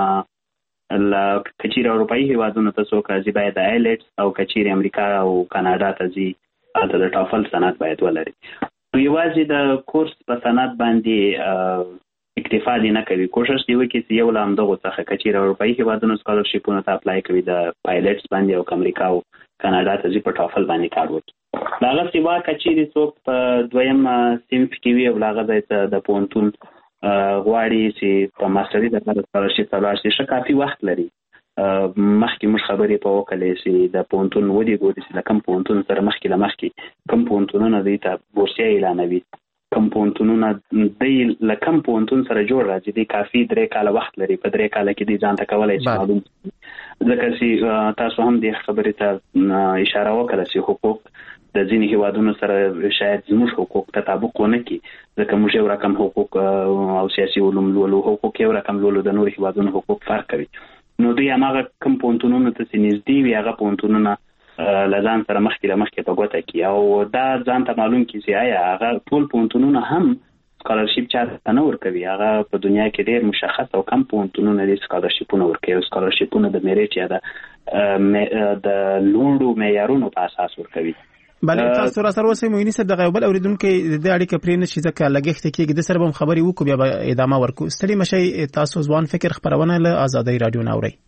کچیر اروپایي هیوادونو ته څوک راځي باید د آیلټس او کچیر امریکا او کاناډا ته ځي هلته د ټافل سند باید ولري. یوازې د کورس په سند باندې اکتفا دې نه کوي، کوشش دی وکړي چې یو له همدغو څخه کچیر اروپایي هیوادونو سکالرشیپونو ته اپلای کوي د پایلټس باندې او امریکا او کاناډا ته ځي په ټافل باندې کار وکړي. هغه سیوا کچیرې څوک په دویم صنف کې وي او هغه ځای ته د پوهنتون غواړي چې په ماسټري دپاره سکالرشیپ ته لاړ شي، ښه کافي وخت لري. مخکې موږ خبرې په وکړلې چې د پوهنتون ودې ګوري چې له کوم پوهنتون سره مخکې له مخکې کوم پوهنتونونه دوی ته بورسیه اعلانوي، کوم پوهنتونونه دی له کوم پوهنتون سره جوړ راځي. دی کافي 3 کاله وخت لري، په 3 کاله کې دی ځان ته کولی چې معلوم. ځکه چې تاسو هم دې خبرې ته اشاره وکړه چې حقوق د ځینې هیوادونو سره شاید زموږ حقوق تطابق ونه کړي، ځکه موږ یو رقم حقوق او سیاسي علوم لولو، حقوق یو رقم لولو، د نورو هیوادونو حقوق فرق کوي. نو دوی هماغه کوم پوهنتونونو ته چې نږدې وي هغه پوهنتونونه له ځان سره مخکې په ګوته کړي او دا ځان ته معلوم کړي چې آیا هغه ټول پوهنتونونه هم سکالرشیپ چاته نه ورکوي. هغه په دنیا کې ډېر مشخص او کم پوهنتونونه دي سکالرشیپونه ورکوي او سکالرشیپونه د میریټ یا د لوړو معیارونو په اساس ورکوي. بله، تاسو را سره اوسئ مویني صاحب. دغه بل اوریدونکو د اړیکه پرې نشي ځکه لګښت کېږي، د سره به خبرې وکړو بیا به ادامه ورکړو. ستړي مشئ، تاسو ځوان فکر خبرونه له آزادۍ رادیو نه اورئ.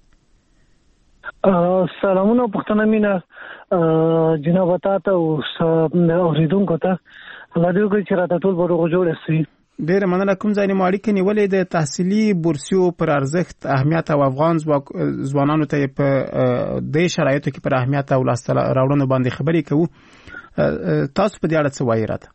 سلامونه پښتنه مینا جناب تاسو اوریدونکو ته الله دې وکړي چې راته ټول ورغو جوړ شي. ډېر مننه. کوم ځای مو اړیکه نیولې د تحصیلي بورسیو پر ارزښت اهمیت او افغان ځوانانو ته په دې شرایطو کې پر اهمیت او لاسته راوړنو باندې خبرې کوو. تاسو په دې اړه څه وایي راته؟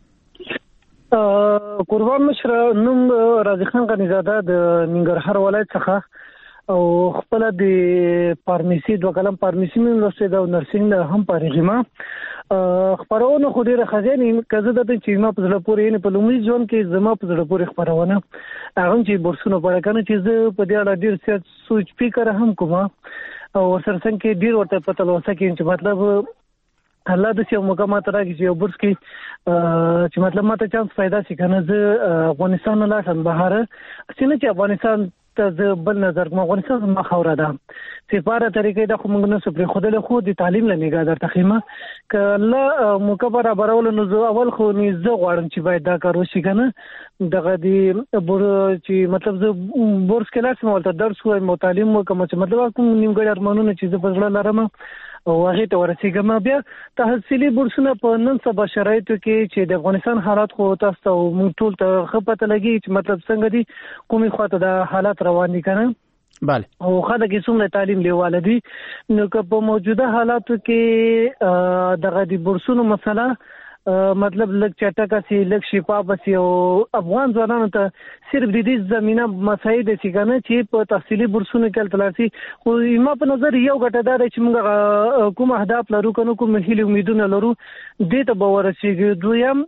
قربان مشر نوم راضي خان غنیزاده د ننګرهار ولایت څخه او خپل د فارمیسي 2 کلم فارمیسي مې لوستې دا نرسنګ هم پاره ما خبرونه خو ډیره خزانه کزه د چې ما په زړه پورې نه په لومړي ځون کې زما په زړه پورې خبرونه هغه چې بورسونو پړه کنه چې زه په دې اړه ډیر څه سوچ فکر هم کوم او ورسره څنګه ډیر ورته پته لوسه کې چې مطلب الله د څه مقامات راځي چې بورس کې چې مطلب ماته چانس پیدا شي کنه زه افغانستان نه لاړم بهر څنګه چې افغانستان ته بل نظر افغانستان ما خوره ده سپاره طریقې د کومګ نو سپری خوده له خو د تعلیم لنیګا در تخیمه کله مکبره برول نو اول خو نيزه غواړم چې باید دا کار وشي کنه دغه دی چې مطلب زه بورس کې لاسم ولته درس وایم تعلیم وکم چې مطلب کوم نیمګړی ارمانونه چې زه په ځړه لرم او هغه ته ورسېږم. بیا تحصیلي بورسونه په نن سبا شرایطو کې چې د افغانستان حالات خو تاسو مونږ ټول ته خپته لګي چې مطلب څنګه دي کومي خواته د حالات روان دي کنه. بله او خاله کې څومره تعلیم لیواله دي نو که په موجوده حالاتو کې دغه د بورسونو مسله مطلب لږ چټکه سي لږ شفاف سي او افغان ځوانانو ته صرف د دې زمينه مسایل دي چې په تحصیلي بورسونو کې تلاسي خو ما په نظر یو غټه دا چې موږ کوم اهداف لرو کنه کوم هیله امیدونه لرو دې ته به ورسیږو دویم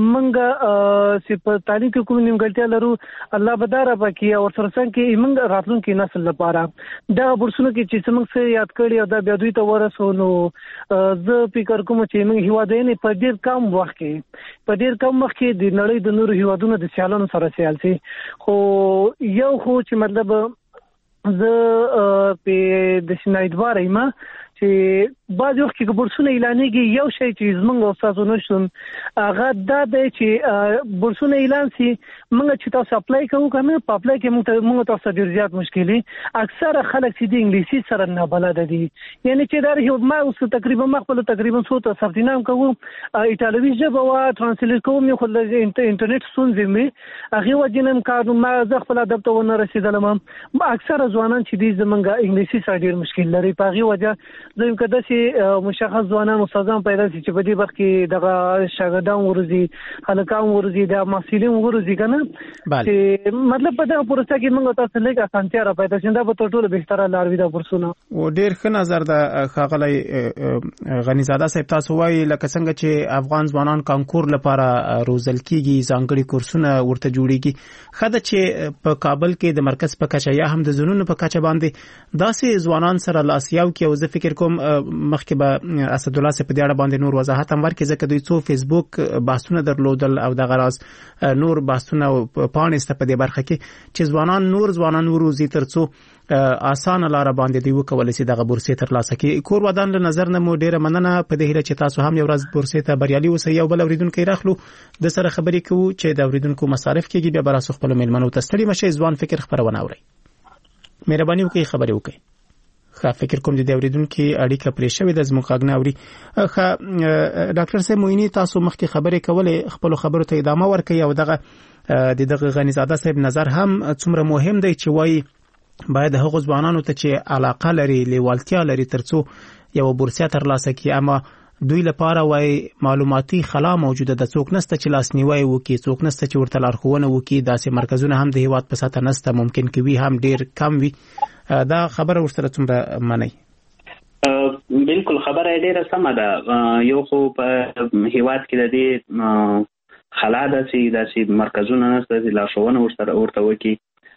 موږ چې په تعلیم کې کوم نیمګړتیا لرو الله بداره پکې او سره څنګه موږ راتلونکي نسل لپاره دا بورسونو کې چې موږ څه یاد کړی او دا بیا دوی ته ورسو نو زه فکر کوم چې موږ هیوادونه په ډیر کم وخت کې د نړۍ د نورو هیوادونو د سیالانو سره سیال شي خو یو خو چې مطلب زه په د شنایدوار ایمه چې بعض وخت کې بورسونه اعلانېږي یو شی چې زمونږ استادونو شون هغه دا دی چې بورسونه اعلان سي موږ چې تاسو اپلای کوو کنه په اپلای کې موږ تاسو ډیر زیات مشکلي اکثره خلک چې د انګلیسي سره نه بلد دي یعنی چې دا یو ما اوس تقریبا څو ته سرتینام کوم ایتالوي ژبه وا ترانسلیټ کوم یو خل انټرنیټ سونځم هغه وجنم کار ما زه خپل ادب ته ونه رسیدلم اکثره ځوانان چې دي زمونږ انګلیسي سره ډیر مشکل لري په هغه وجه زم کده چې مشخص ځوانان استادان پیدا شي چې په دې وخت کې دغه شاګردان ورزي خلکان ورزي د محصلین ورزي کنه چې مطلب په دغه پروسه کې موږ تاسو لږه اسانتیا را پیدا شنده په ټولو بهتره لار وي دا پرسونه او ډیر ښه نظر د خاغلی غنیزاده صاحب تاسو وایي لکه څنګه چې افغان ځوانان کانکور لپاره روزل کیږي ځانګړي کورسونه ورته جوړیږي خدای چې په کابل کې د مرکز په کچه یا هم د زونونو په کچه باندې داسې ځوانان سره لاسیاو کې او زه فکر کوم مخکې به اسد الله صاحب په دې اړه باندې نور وضاحت هم ورکړي ځکه دوی څو فیسبوک بحثونه درلودل او د غراز نور بحثونه پانسته په دې برخه کې چې نور ځوانان وروزي ترڅو اسانه لار باندې دی وکول شي دغه بورسي ترلاسه کی کور ودان له نظر نه مو ډیره مننه په دې هیله چې تاسو هم یو ورځ بورسي ته بریالي اوسئ یو بل اوریدونکو راخلو د سره خبرې کوو چې د اوریدونکو مصارف کېږي بیا براسو خپل میلمنو ته ستړي مشه ځوان فکر خبرونه اوري مهرباني وکړئ خبرې وکړئ خا فکر کوم د اوریدونکو اړیکه پرې شوې د زموږ غږ نه اوري خا ډاکټر صاحب مویني تاسو مخکې خبرې کولې خپل خبرو ته ادامه ورکړئ او دغه غنیزاده صاحب نظر هم څومره مهم دی چې وایي باید هغه ځوانانو ته چې علاقه لري لیوالتیا لري ترڅو یو بورسیه ترلاسه کړي اما دوی لپاره وای معلوماتي خلا موجوده ده څوک نسته چې لاسنیوي وکړي څوک نسته چې ورته لارښوونه وکړي داسې مرکزونه هم د هیواد په ساته نسته ممکن کوي هم ډیر کم وي دا خبره ورسره څومره منئ بالکل خبره ډیره سمه ده یو خو په هیواد کې د دې خلا داسې مرکزونه نسته چې لارښوونه ورته وکړي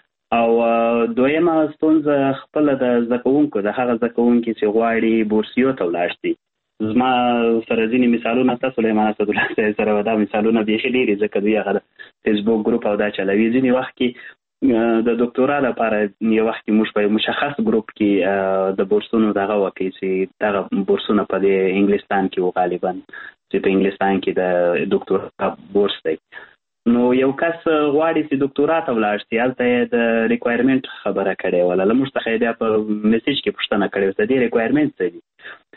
او دویمه ستونزه خپل د زکونکو د هغه زکونکو چې غواړي بورسیو ته ولاړ شي زما سره ځینې مثالونه تاسو سلیمان اسد الله سره ودا مثالونه به خېری ځکه دوی هغه فیسبوک ګروپ او دا چلوي ځینې وخت کې د ډاکټورا لپاره یو وخت موږ په مشخص ګروپ کې د بورسونو دغه وکړي چې دغه بورسونه په انګلستان کې غالبا چې په انګلستان کې د ډاکټورا بورس دی نو یو کس غواړي چې ډاکټورا ته ولاړ شي هلته د ریکوایرمنت خبره کړې ولا له موږ څخه بیا په میسج کې پوښتنه کړې و چې ریکوایرمنت څه دي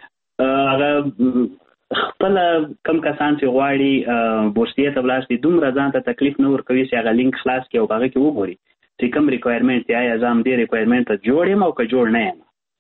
هغه خپل کم کسان چې غواړي بورسیه ته ولاړ شي دومره ځان ته تکلیف نه ورکوي چې هغه لینک خلاص کړي او هغه کې وګوري چې کوم ریکوایرمنت یا ځم دې ریکوایرمنت ته جوړ یم او که جوړ نه یم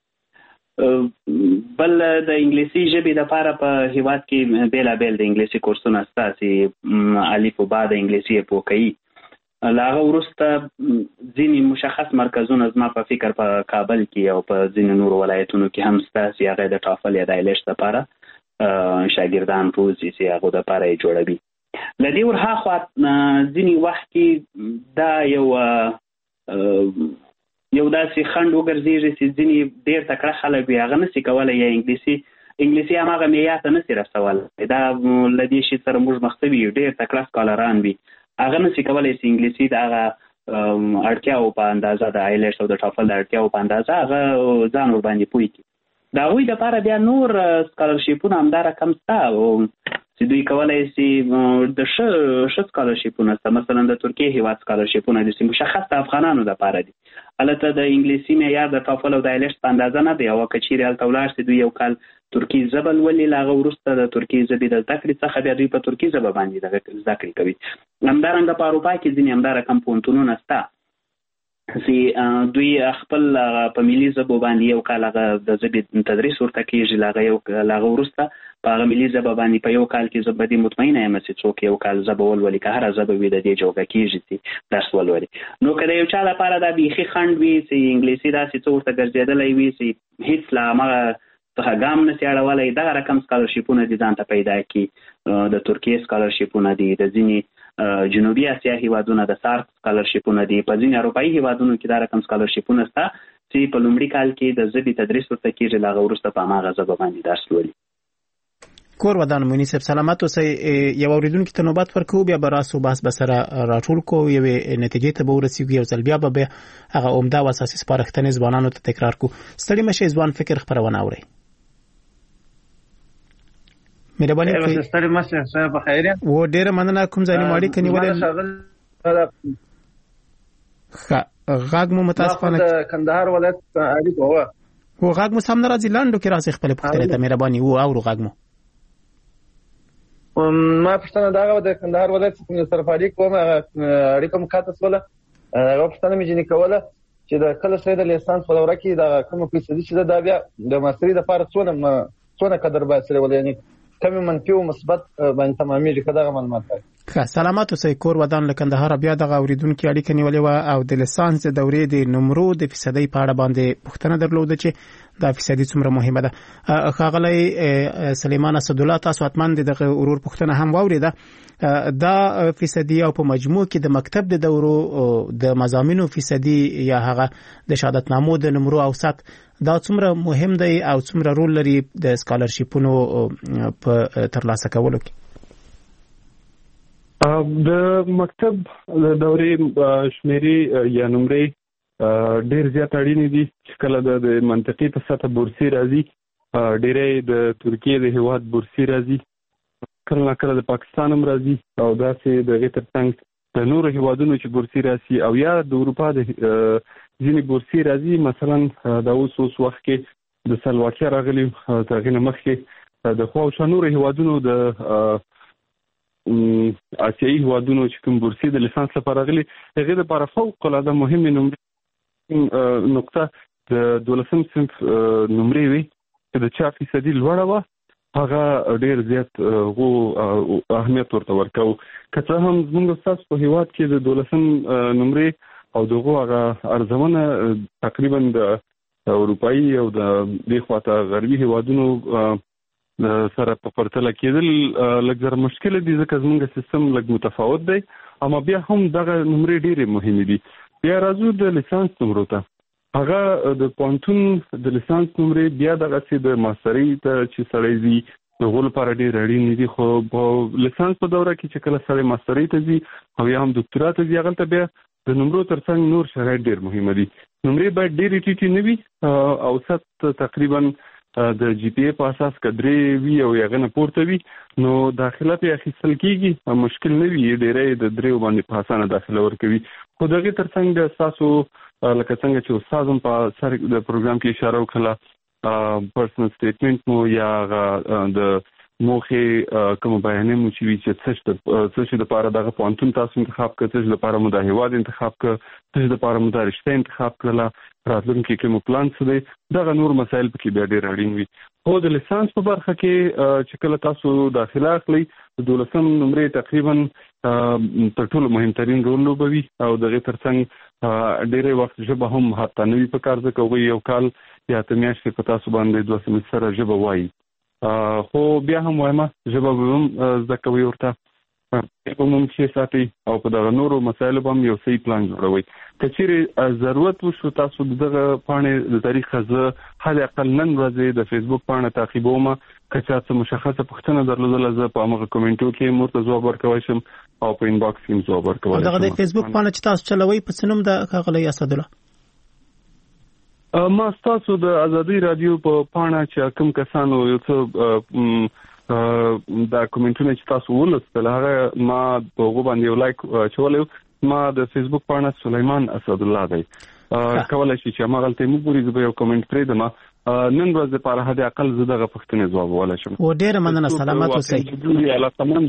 بل د انګلیسي ژبې لپاره په هیواد کې بیلابیل د انګلیسي کورسونه شته چې الف و با د انګلیسي په کوي لاغه ورسته ځینې مشخص مرکزونه زما په فکر په کابل کې او په ځینې نور ولایتونو کې هم شته چې هغه د ټافل یا د ایلټس لپاره شاګردان روزي چې هغه د لپاره یې جوړوي لدی ورهاخوا ځینې وخت کې دا یو داسې خنډ وګرځېږي چې ځینې ډېر تکړه خلک وي هغه نشي کولی یا انګلیسي هماغه معیار ته نشي رسولی دا له دې شي سره موږ مخ ته وي ډېر تکړه سکالران وي هغه نشي کولی چې انګلیسي د هغه اړتیاو په اندازه د ایلټس او د ټافل د اړتیاو په اندازه هغه ځان ور باندې پوه کړي د هغوی دپاره بیا نور سکالرشیپونه همدا رقم شته چې دوی کولی شي د ښه سکالرشیپونه شته مثلا د ترکیې هېواد سکالرشیپونه دي چې مشخص د افغانانو دپاره دي هلته د انګلیسي معیار د ټافل او د ایلټس په اندازه نه دی او که چیرې هلته ولاړ شي دوی یو کال ترکي ژبه لولي له هغه وروسته د ترکي ژبې د زده کړې څخه بیا دوی په ترکي ژبه باندې زده کړې کوي همدارنګه په اروپا کې ځینې همدا رقم پوهنتونونه شته چې دوی خپل په ملي ژبو باندې یو کال هغه د ژبې تدریس ورته کېږي له هغه وروسته په هغه ملي ژبه باندې په یو کال کې زه به دې مطمئنه یم چې څوک یو کال ژبه ولولي که هره ژبه وي د دې جوګه کېږي چې درس ولولي. نو که د یو چا لپاره دا بیخي خنډ وي چې انګلیسي داسې څه ورته ګرځېدلی وي چې هېڅ له همغه څخه ګام نشي اړولی، دغه رقم سکالرشیپونه دي ځان ته پیدا کړي. د ترکیې سکالرشیپونه دي، د ځینې جنوبي اسیا هیوادونه د سارک سکالرشیپونه دي، په ځینې اروپایي هیوادونو کې دا رقم سکالرشیپونه شته چې په لومړي کال کې د ژبې تدریس ورته کېږي، له هغه وروسته په هماغه ژبه باندې درس لولي. کور ودان مونی صاحب سلامت اوسئ. یو اوریدونکو ته نوبت ورکو، بیا به راسو بحث به سره راټول کو، یوې نتیجې ته به ورسېږو، یو ځل بیا به هغه عمده او اساسي سپارښتنې ځوانانو ته تکرار کو. ستړي مشئ، ځوان فکر خپرونه اورئ. مهرباني وکړئ. ستړي مشه، صاحب بخیر. و ډیره مننه. کوم ځای نه ماړي کني ولې غاګ مو متاسفانه د کندهار ولایت اړیکو و غاګ مو سم ناراضي لاندو کې راځي خپل پختره ته مهرباني و او غاګ مو ما پښتنه داغه د کندهار ولایت څخه سره اړیکو اړیکم کاته سره هغه پښتنه مې جنې کوله چې د کله سره د لیسانس په دوره کې دا کوم فیصدي چې دا بیا د ماستری د لپاره څونه قدر به سره ولې یعنی کمی منفي او مثبت باندې تمامي کړه معلومات. ښه سلامات اوسئ. کور ودان له کندهار بیا دغه اوریدونکو اړیکه نیولې و او د لیسانس دورې د نمرو د فیصدي په اړه باندې پوښتنه درلوده چې دا فیصدي څومره مهمه ده. ښاغلی سلیمان اسد الله، تاسو حتماً دغه ورور پوښتنه هم واوریده. دا فیصدي او په مجموع کې د مکتب د دورو د مضامینو فیصدي یا هغه د شهادتنامو د نمرو اوسط دا څومره مهم دی او څومره رول لري د سکالرشیپونو په ترلاسه کولو کې؟ د مکتب د دورې شمیرې یا نمرې ډېر زیات اړینې دي چې کله د منطقې په سطح بورسي راځي، ډېری د ترکیې د هیواد بورسي راځي، کله نه کله د پاکستان هم راځي او داسې د هغې ترڅنګ د نورو هیوادونو چې بورسي راسي او یا د اروپا د ځینې بورسي راځي. مثلا دا اوس وخت کې د سلواکیا راغلي، تر هغې نه مخکې د خواوشا نورو هیوادونو د آسیایي هیوادونو چې کوم بورسي د لیسانس لپاره راغلي، هغې دپاره فوق العاده مهمې نمرې نقطه د 12 صنف نمرې وي چې د چا فیصدي لوړه وه، هغه ډېر زیات اهمیت ورته ورکوو. که څه هم زموږ ستاسو په هیواد کې د 12 نمرې او دغه هغه ارزونه تقریبا د اروپایي او د دې خواته غربي هیوادونو سره په پرتله کېدل لږ زره مشکل دي، ځکه زموږ سیستم لږ متفاوت دی، اما بیا هم دغه نمرې ډېرې مهمې دي. بیا راځو د لیسانس نمرو ته. هغه د پوهنتون د لیسانس نمرې بیا دغسې د ماسترۍ ته چې سړی ځي د هغو لپاره ډېر اړین دي، خو په لیسانس په دوره کې چې کله سړی ماسترۍ ته ځي او یا هم دکتورا ته ځي، هغلته بیا د نمرو ترڅنګ نور شرایط ډېر مهمه دي. نمرې باید ډېرې ټیټې نه وي، اوسط تقریبا د جی پی ای په اساس که 3 وي او هغه نه پورته وي نو داخله پرې اخیستل کېږي، مشکل نه وي، ډېری د 3 باندې په اسانه داخله ورکوي. خو د هغې ترڅنګ د ستاسو لکه څنګه چې استاد هم په سر د پروګرام کې اشاره وکړه، پرسنل سټیټمنټ مو یا د موخې کوم بیانې مو چې وي چې څه شي دپاره دغه پوهنتون تاسو انتخاب کړه، څه شي دپاره مو دا هیواد انتخاب کړه، څه شي دپاره مو دا رشته انتخاب کړله، راتلونکي کې مو پلان څه دی، دغه نور مسایل پکې بیا ډېر اړین وي. خو د لیسانس په برخه کې چې کله تاسو داخله اخلئ، د 12 نمرې تقریبا تر ټولو مهمترین رول لوبوي او د هغې ترڅنګ ډېری وخت ژبه هم حتی نه وي په کار، ځکه هغوی یو کال یا 8 میاشتې په تاسو باندې 2 سمستره ژبه وایي. خو بیا هم وایم ژبه به هم زده کوئ، ورته به هم ښې ساتئ او په دغه نورو مسایلو به هم یو صحیح پلان جوړوئ. که چیرې ضرورت وشو تاسو د دغه پاڼې د تاریخ زه حد اقل نن ورځې د فیسبوک پاڼه تعقیبوم، که چا څه مشخصه پوښتنه درلودله زه په همغه کومنټو کې هم ورته ځواب ورکولی شم او په انباکس کې هم ځواب ورکولی شم. دغه د فیسبوک پاڼه چې تاسو چلوئ په څه نوم ده ښاغلی اسدالله؟ ما ستاسو د ازادۍ راډیو په پاڼه چې کوم کسانو یو څه دا کومنټونه چې تاسو ولوستل هغه ما په هغو باندې یو لایک اچولی، ما د فیسبوک پاڼه سلیمان اسدالله دی، کولی شي چې هماغلته یې وګورئ، زه به یو کومنټ پرېږدم. نن ورځ دپاره حد اقل زه دغه پوښتنې ځوابولی شم. ډېره مننه، سلامت اوسئ. علاقمند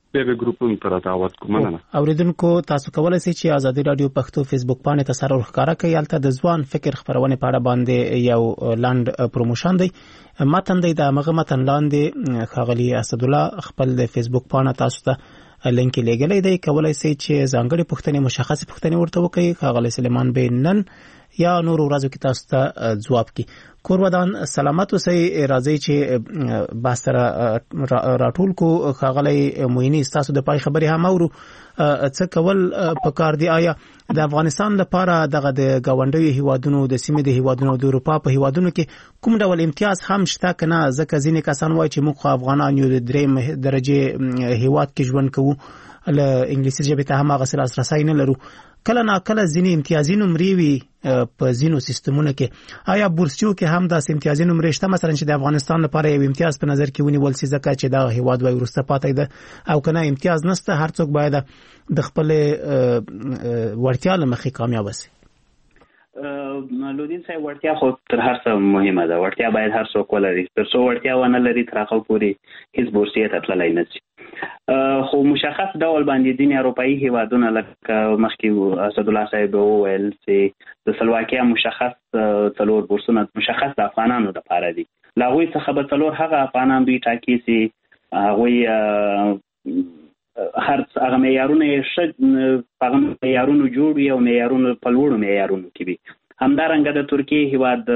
دغه ګروپونو ته دعوت کوم. مننه. اوریدونکو تاسو کولای شئ چې ازادي رادیو پښتو فیسبوک باندې تسارع ښکارا کړئ. البته د ځوان فکر خبرونه په اړه باندې یو لاند پروموشن دی. متن دی د مغه متن لاندې خاغلی اسد الله خپل د فیسبوک باندې تاسو ته لینک لګلې دی. کولای شئ چې ځانګړي پوښتنې مشخصه پوښتنې ورته وکړئ. خاغلی سلیمان بن نن یا نور ورځو کې تاسو ته جواب کی. کور ودان سلامت اوسئ. راځي چې باستر راټول کو خاغلی موینی تاسو د پای خبرې هم اورو. څه کول پکار دی؟ آیا د افغانستان لپاره دغه د گاونډي هیوادونو د سیمې د هیوادونو د اروپا په هیوادونو کې کوم ډول امتیاز هم شته کنه؟ ځکه ځینې کسان وایي چې موږ افغانان یو د دریم درجه هیواد کې ژوند کوو، له انګلیسي ژبې ته هم هغه سره لاسرسی نه لرو. کله نا کله ځینې امتیازي نمرې وي په ځینو سیستمونو کې. آیا بورسیو کې هم داسې امتیازي نمرې شته مثلا چې د افغانستان لپاره یو امتیاز په نظر کې ونیول شي ځکه چې دا هیواد وای ورسته پاتې ده، او کنه امتیاز نشته، هر څوک باید د خپل وړتیا له مخې کامیاب شي؟ لودین صاحب وړتیا خو تر هر څه مهمه ده. وړتیا باید هر څوک ولري. تر څو وړتیا ونه لري تر هغه پورې هیڅ بورسیه ته تللی نه شي. خو مشخص ډول باندې ځینې اروپایي هیوادونه لکه مخکې اسد الله صاحب وویل چې د سلواکیا مشخص 4 بورسونه مشخص د افغانانو لپاره دي. له هغوی څخه به 4 هغه افغانان دوی ټاکي چې هغوی هر هغه معیارونه هغه معیارونه جوړ وي او معیارونه په لوړو معیارونو کې وي. همدارنګه د ترکیې هیواد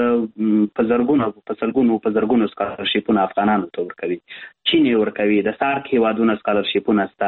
په زرګونو سکالرشیپونه افغانانو ته ورکوي. چین ورکوي. د سارک هیوادونو سکالرشیپونه شته.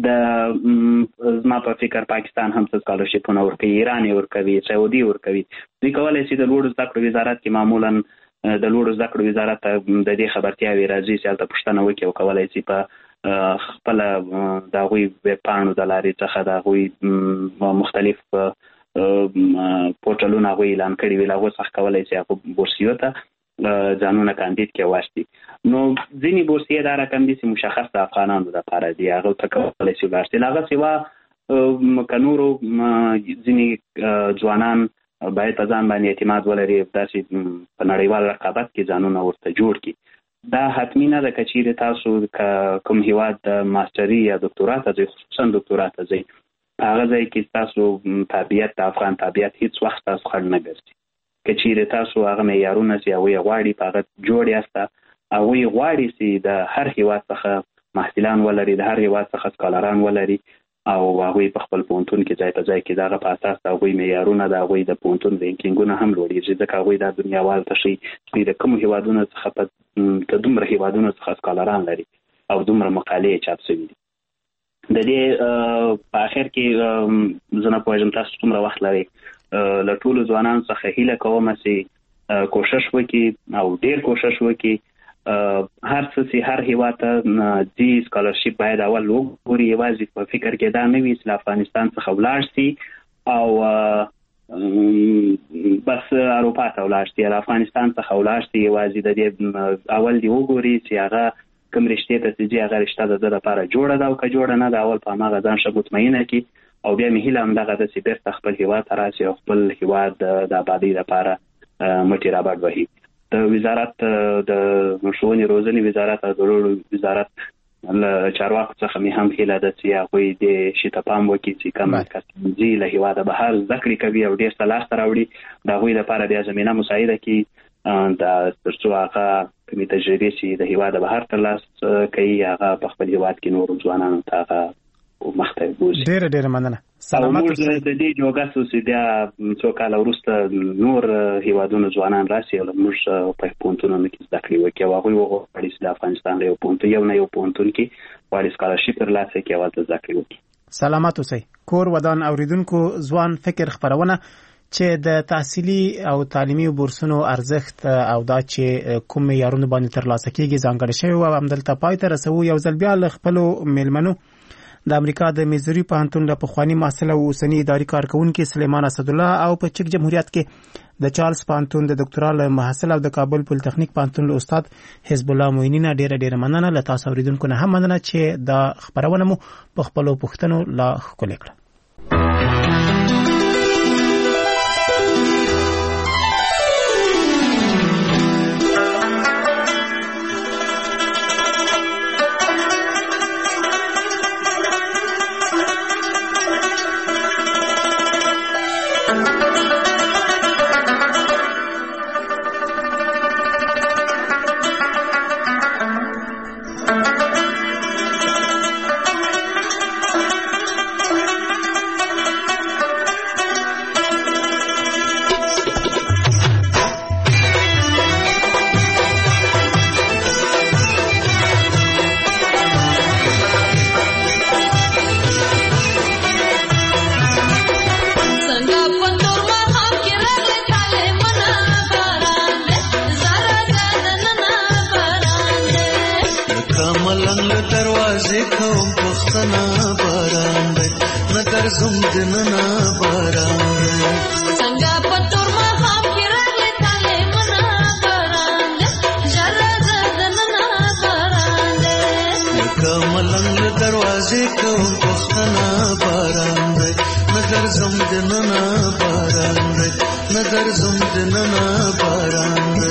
د زما په فکر پاکستان هم سکالرشیپونه ورکوي. ایران ورکوي. سعودي ورکوي. دوی کولی شي د لوړو زده کړو وزارت کې معمولا د لوړو زده کړو وزارت د دې خبرتیاوې راځي چې هلته پوښتنه وکړي او کولی شي په خپل د هغوی ویب پاڼو د لارې څخه د هغوی مختلف پورټلونه هغوی اعلان کړي وي، له هغو څخه کولی شي هغه بورسیو ته ځانونه کاندید کې واچوي. نو ځینې بورسیې دا رقم دي چې مشخص د افغانانو لپاره دي، هغه ته کولی شي ولاړ شي. له هغه سوا که نورو ځینې ځوانان باید په ځان باندې اعتماد ولري، داسې په نړیوال رقابت کې ځانونه ورته جوړ کړي. دا حتمی نه ده که چیرې تاسو کوم هیواد د ماستري یا دکتورا ته ځئ، خصوصا دکتورا ته ځئ، په هغه ځای کې تاسو تابعیت د افغان تابعیت هیڅ وخت تاسو خنډ نه ګرځي. که چیرې تاسو هغه معیارونه چې هغوی غواړي په هغه جوړ یاست، هغوی غواړي چې د هر هیواد څخه محصلان ولري، د هر هیواد څخه سکالران ولري، او هغوی په خپل پوهنتون کې ځای په ځای کې دغه په اساس د هغوی معیارونه د هغوی د پوهنتون رینکینګونه هم لوړېږي، ځکه هغوی دا دنیاوال ته ښیي چې د کومو هیوادونو څخه د دومره هیوادونو څخه سکالران لري او دومره مقالې چاپ شوي دي. د دې په اخر کې زه نه پوهېږم تاسو څومره وخت لرئ. له ټولو ځوانانو څخه هیله کوم چې کوشش وکړي او ډېر کوشش وکړي. هر څه چې هر هیواد ته ځي سکالرشیپ باید اول وګوري، یوازې په فکر کې دا نه وي چې له افغانستان څخه ولاړ شي او بس اروپا ته ولاړ شي، له افغانستان څخه ولاړ شي. یوازې د دې اول دی وګوري چې هغه کوم رشتې ته چې هغه رشته د ده لپاره جوړه ده او که جوړه نه ده، اول په هماغه ځان ښه مطمئنه کړي. او بیا مې هیله همدغه ده چې بېرته خپل هیواد ته راشي او خپل هیواد د آبادۍ لپاره مټې رابډ وهي. د وزارت د ښوونې روزنې وزارت او د لوړو وزارت له چارواکو څخه مې هم هیله ده چې هغوی دې شي ته پام وکړي چې کوم کسان ځي له هیواده بهر زده کړې کوي او ډېر څه لاسته راوړي، د هغوی لپاره بیا زمینه مساعده کړي تر څو هغه کومې تجربې چې د هیواده بهر ترلاسه کوي هغه په خپل هیواد کې نورو ځوانانو ته هغه مخته بوځي. ډېره مننه. سلامت اوسئ. د دې جوګه څو چې بیا څو کاله وروسته نور هیوادونو ځوانان راشي او موږ په پوهنتونونو کې زده کړې وکړي او هغوی وغواړي چې د افغانستان له یو پوهنتون کې غواړي سکالرشیپ ترلاسه کړي او هلته زده کړې وکړي. سلامت اوسئ. کور ودان اوریدونکو ځوان فکر خپرونه چې د تحصیلي او تعلیمي بورسونو ارزښت او دا چې کوم معیارونه باندې ترلاسه کیږي ځانګړی شوی او همدلته پای ته رسوو. یو ځل بیا له خپلو میلمنو د امریکا د میزوري پوهنتون له پخواني محصل او اوسني اداري کارکونکي سلیمان اسد الله او په چک جمهوریت کې د چارلز پوهنتون د ډاکټرا له محصل او د کابل پولیټیکنیک پوهنتون له استاد حزب الله موینی نه ډېره مننه. له تاسو اوریدونکو نه هم مننه چې دا خبرونه مو په خپلو پوښتنو لا ښکلې کړه. درځم دننه باران دی څنګه پتور ما خام کې راغلی تاله منا باران دی جره دننه باران دی لکه ملنګ دروازې کوم پښتنه باران دی نظر زم دننه باران دی نظر زم دننه باران دی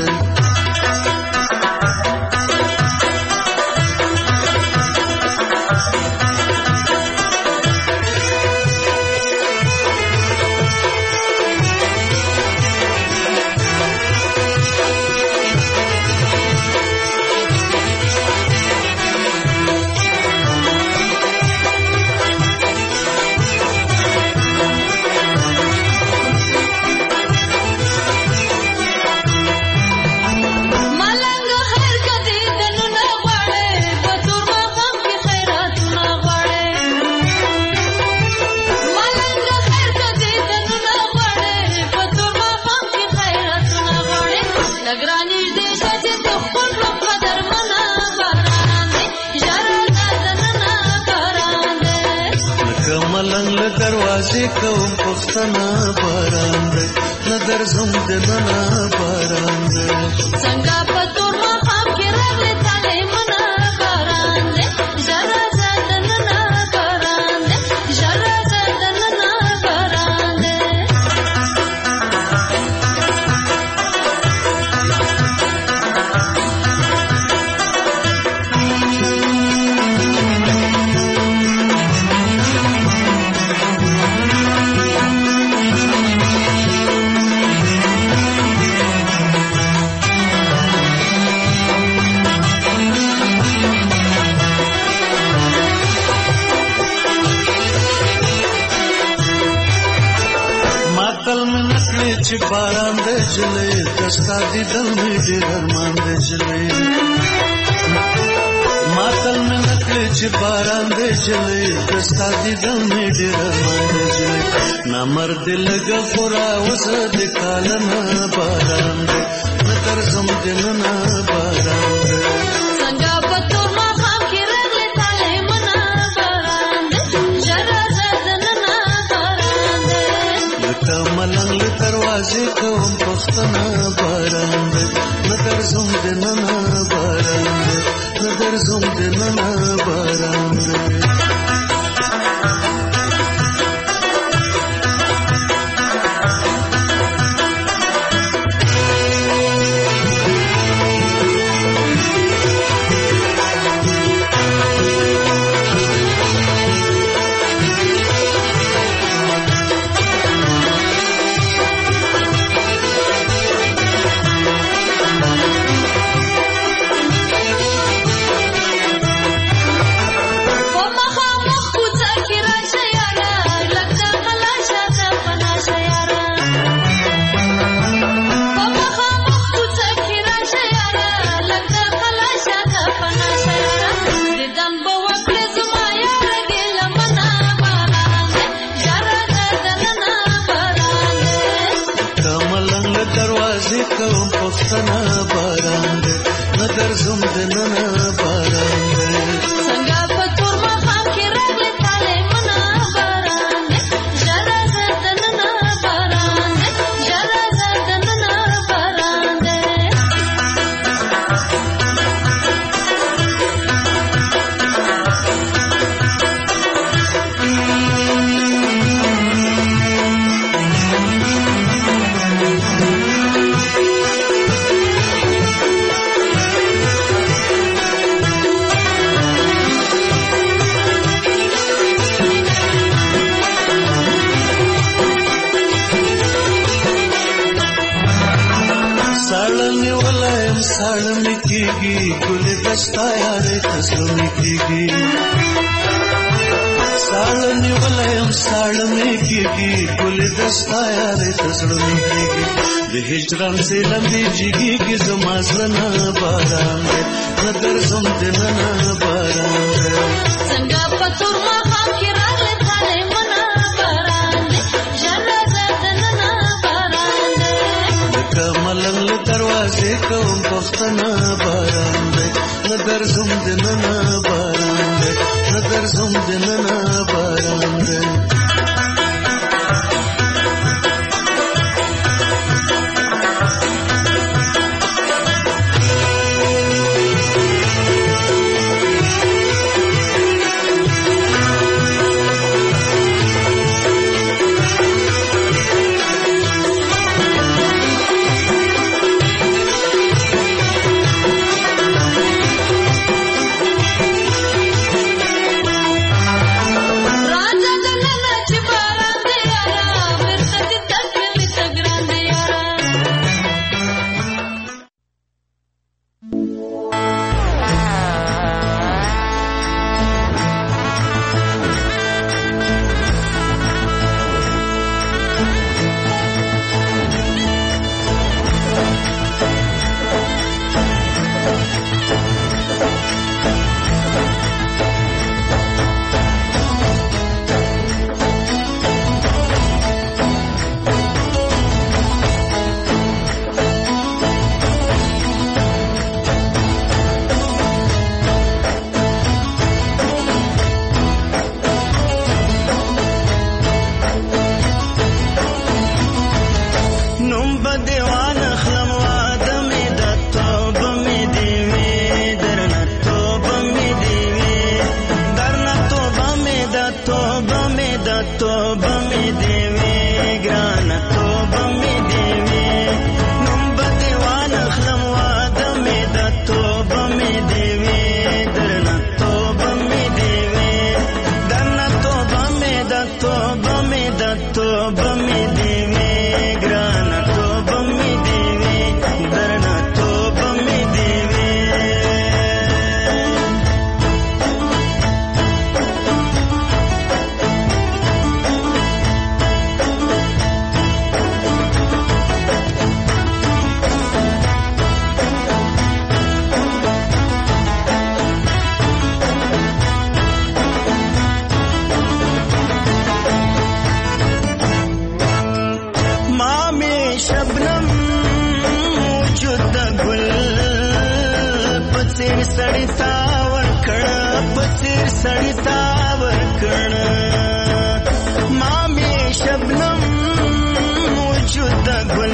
کوم پښتنه باران دی نظر زم دننه باران دی څنګه پتور ما خام کې راغلی تاله منا باران دی جره دننه باران دی جره دننه باران دی چې باران د جلې دستا دي دل می ډېر ارمان د جلې ماتل مې نکړې چې باران د جلې دستا دي دل می ډېر ارمان د جلې نامرد لګ خورا وسه د کالنا باران د نظر زم دننه باران د څنګه پتور ما خام کې راغلی تاله منا باران دی جره دننه باران دی لکه ملنګ دروازې کوم پښتنه باران دی نظر زم دننه باران دی نظر زم دننه باران دی کوم پښتنه باران دی نظر زم دننه باران دی څنګه پتور ما خام کې راغلی تاله منا باران دی جره دننه باران دی جره دننه باران دی साड़ने कीगी गुल दस्ता यारे तस्लमी कीगी साड़ने वाले हम साड़ने कीगी गुल दस्ता यारे तस्लमी कीगी हिजरन से लंबी जिगी की जमासना बाराम है नगर समझना बाराम है संगा पतुर मा खाम की राग थाले मना बाराम है जरा जदना बाराम है कमलंग दरवाजे को पख्तना बाराम है नगर समझना बाराम है नगर समझना बाराम है توبه مې دې وي ګرانه توبه مې دې وي نوم به دې وانخلم واده مې د توبه مې دې وي درنه توبه مې دې وي درنه توبه مې د توبه مې د توبه مې دې وي ګرانه توبه مې دې وي درنه توبه مې دې وي سړی تاور کړه پڅیر سړی تاور کړه ما می شبنم وجود ګل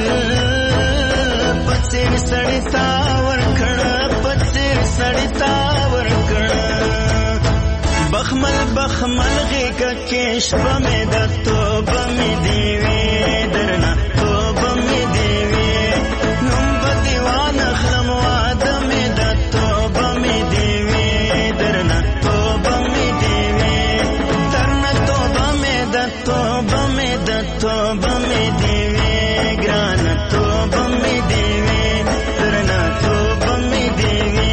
پڅیر سړی تاور کړه پڅیر سړی تاور کړه بخمل بخمل غیګه کې شپه مې د توبه مې دی وی درنه توبه مې دی وی نوم به دیوان خلم واده مې د توبه مې دی وی درنه توبه مې دی وی درنه توبه مې د توبه مې د توبه مې دی وی ګرانه توبه مې دی وی درنه توبه مې دی وی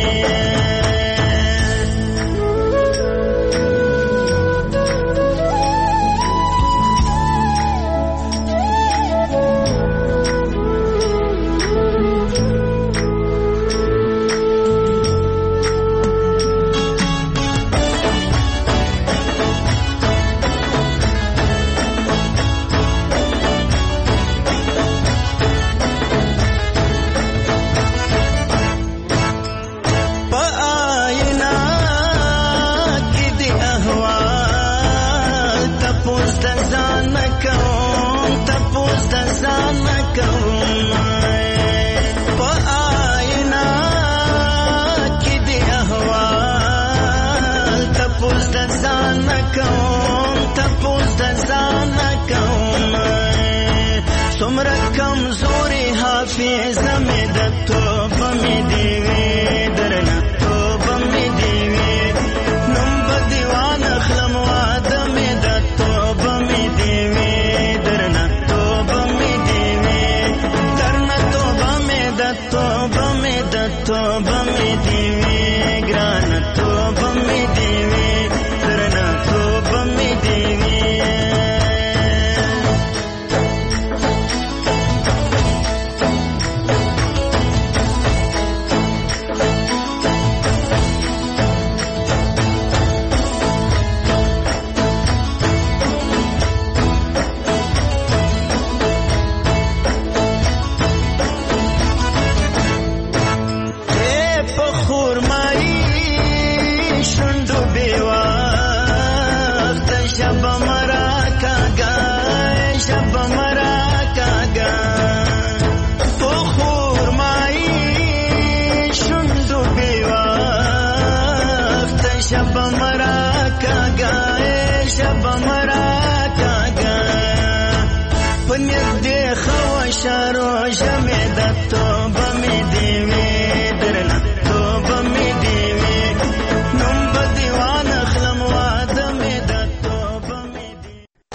څومره کمزوري حافظه مې د توبه مې دی وی درنه توبه مې دی وی نوم به دیوان خلم واده مې د توبه مې دی وی درنه توبه مې دی وی درنه توبه مې د توبه مې د توبه مې دی وی ګرانه توبه مې دی وی درنه توبه مې دی وی شارو جمع د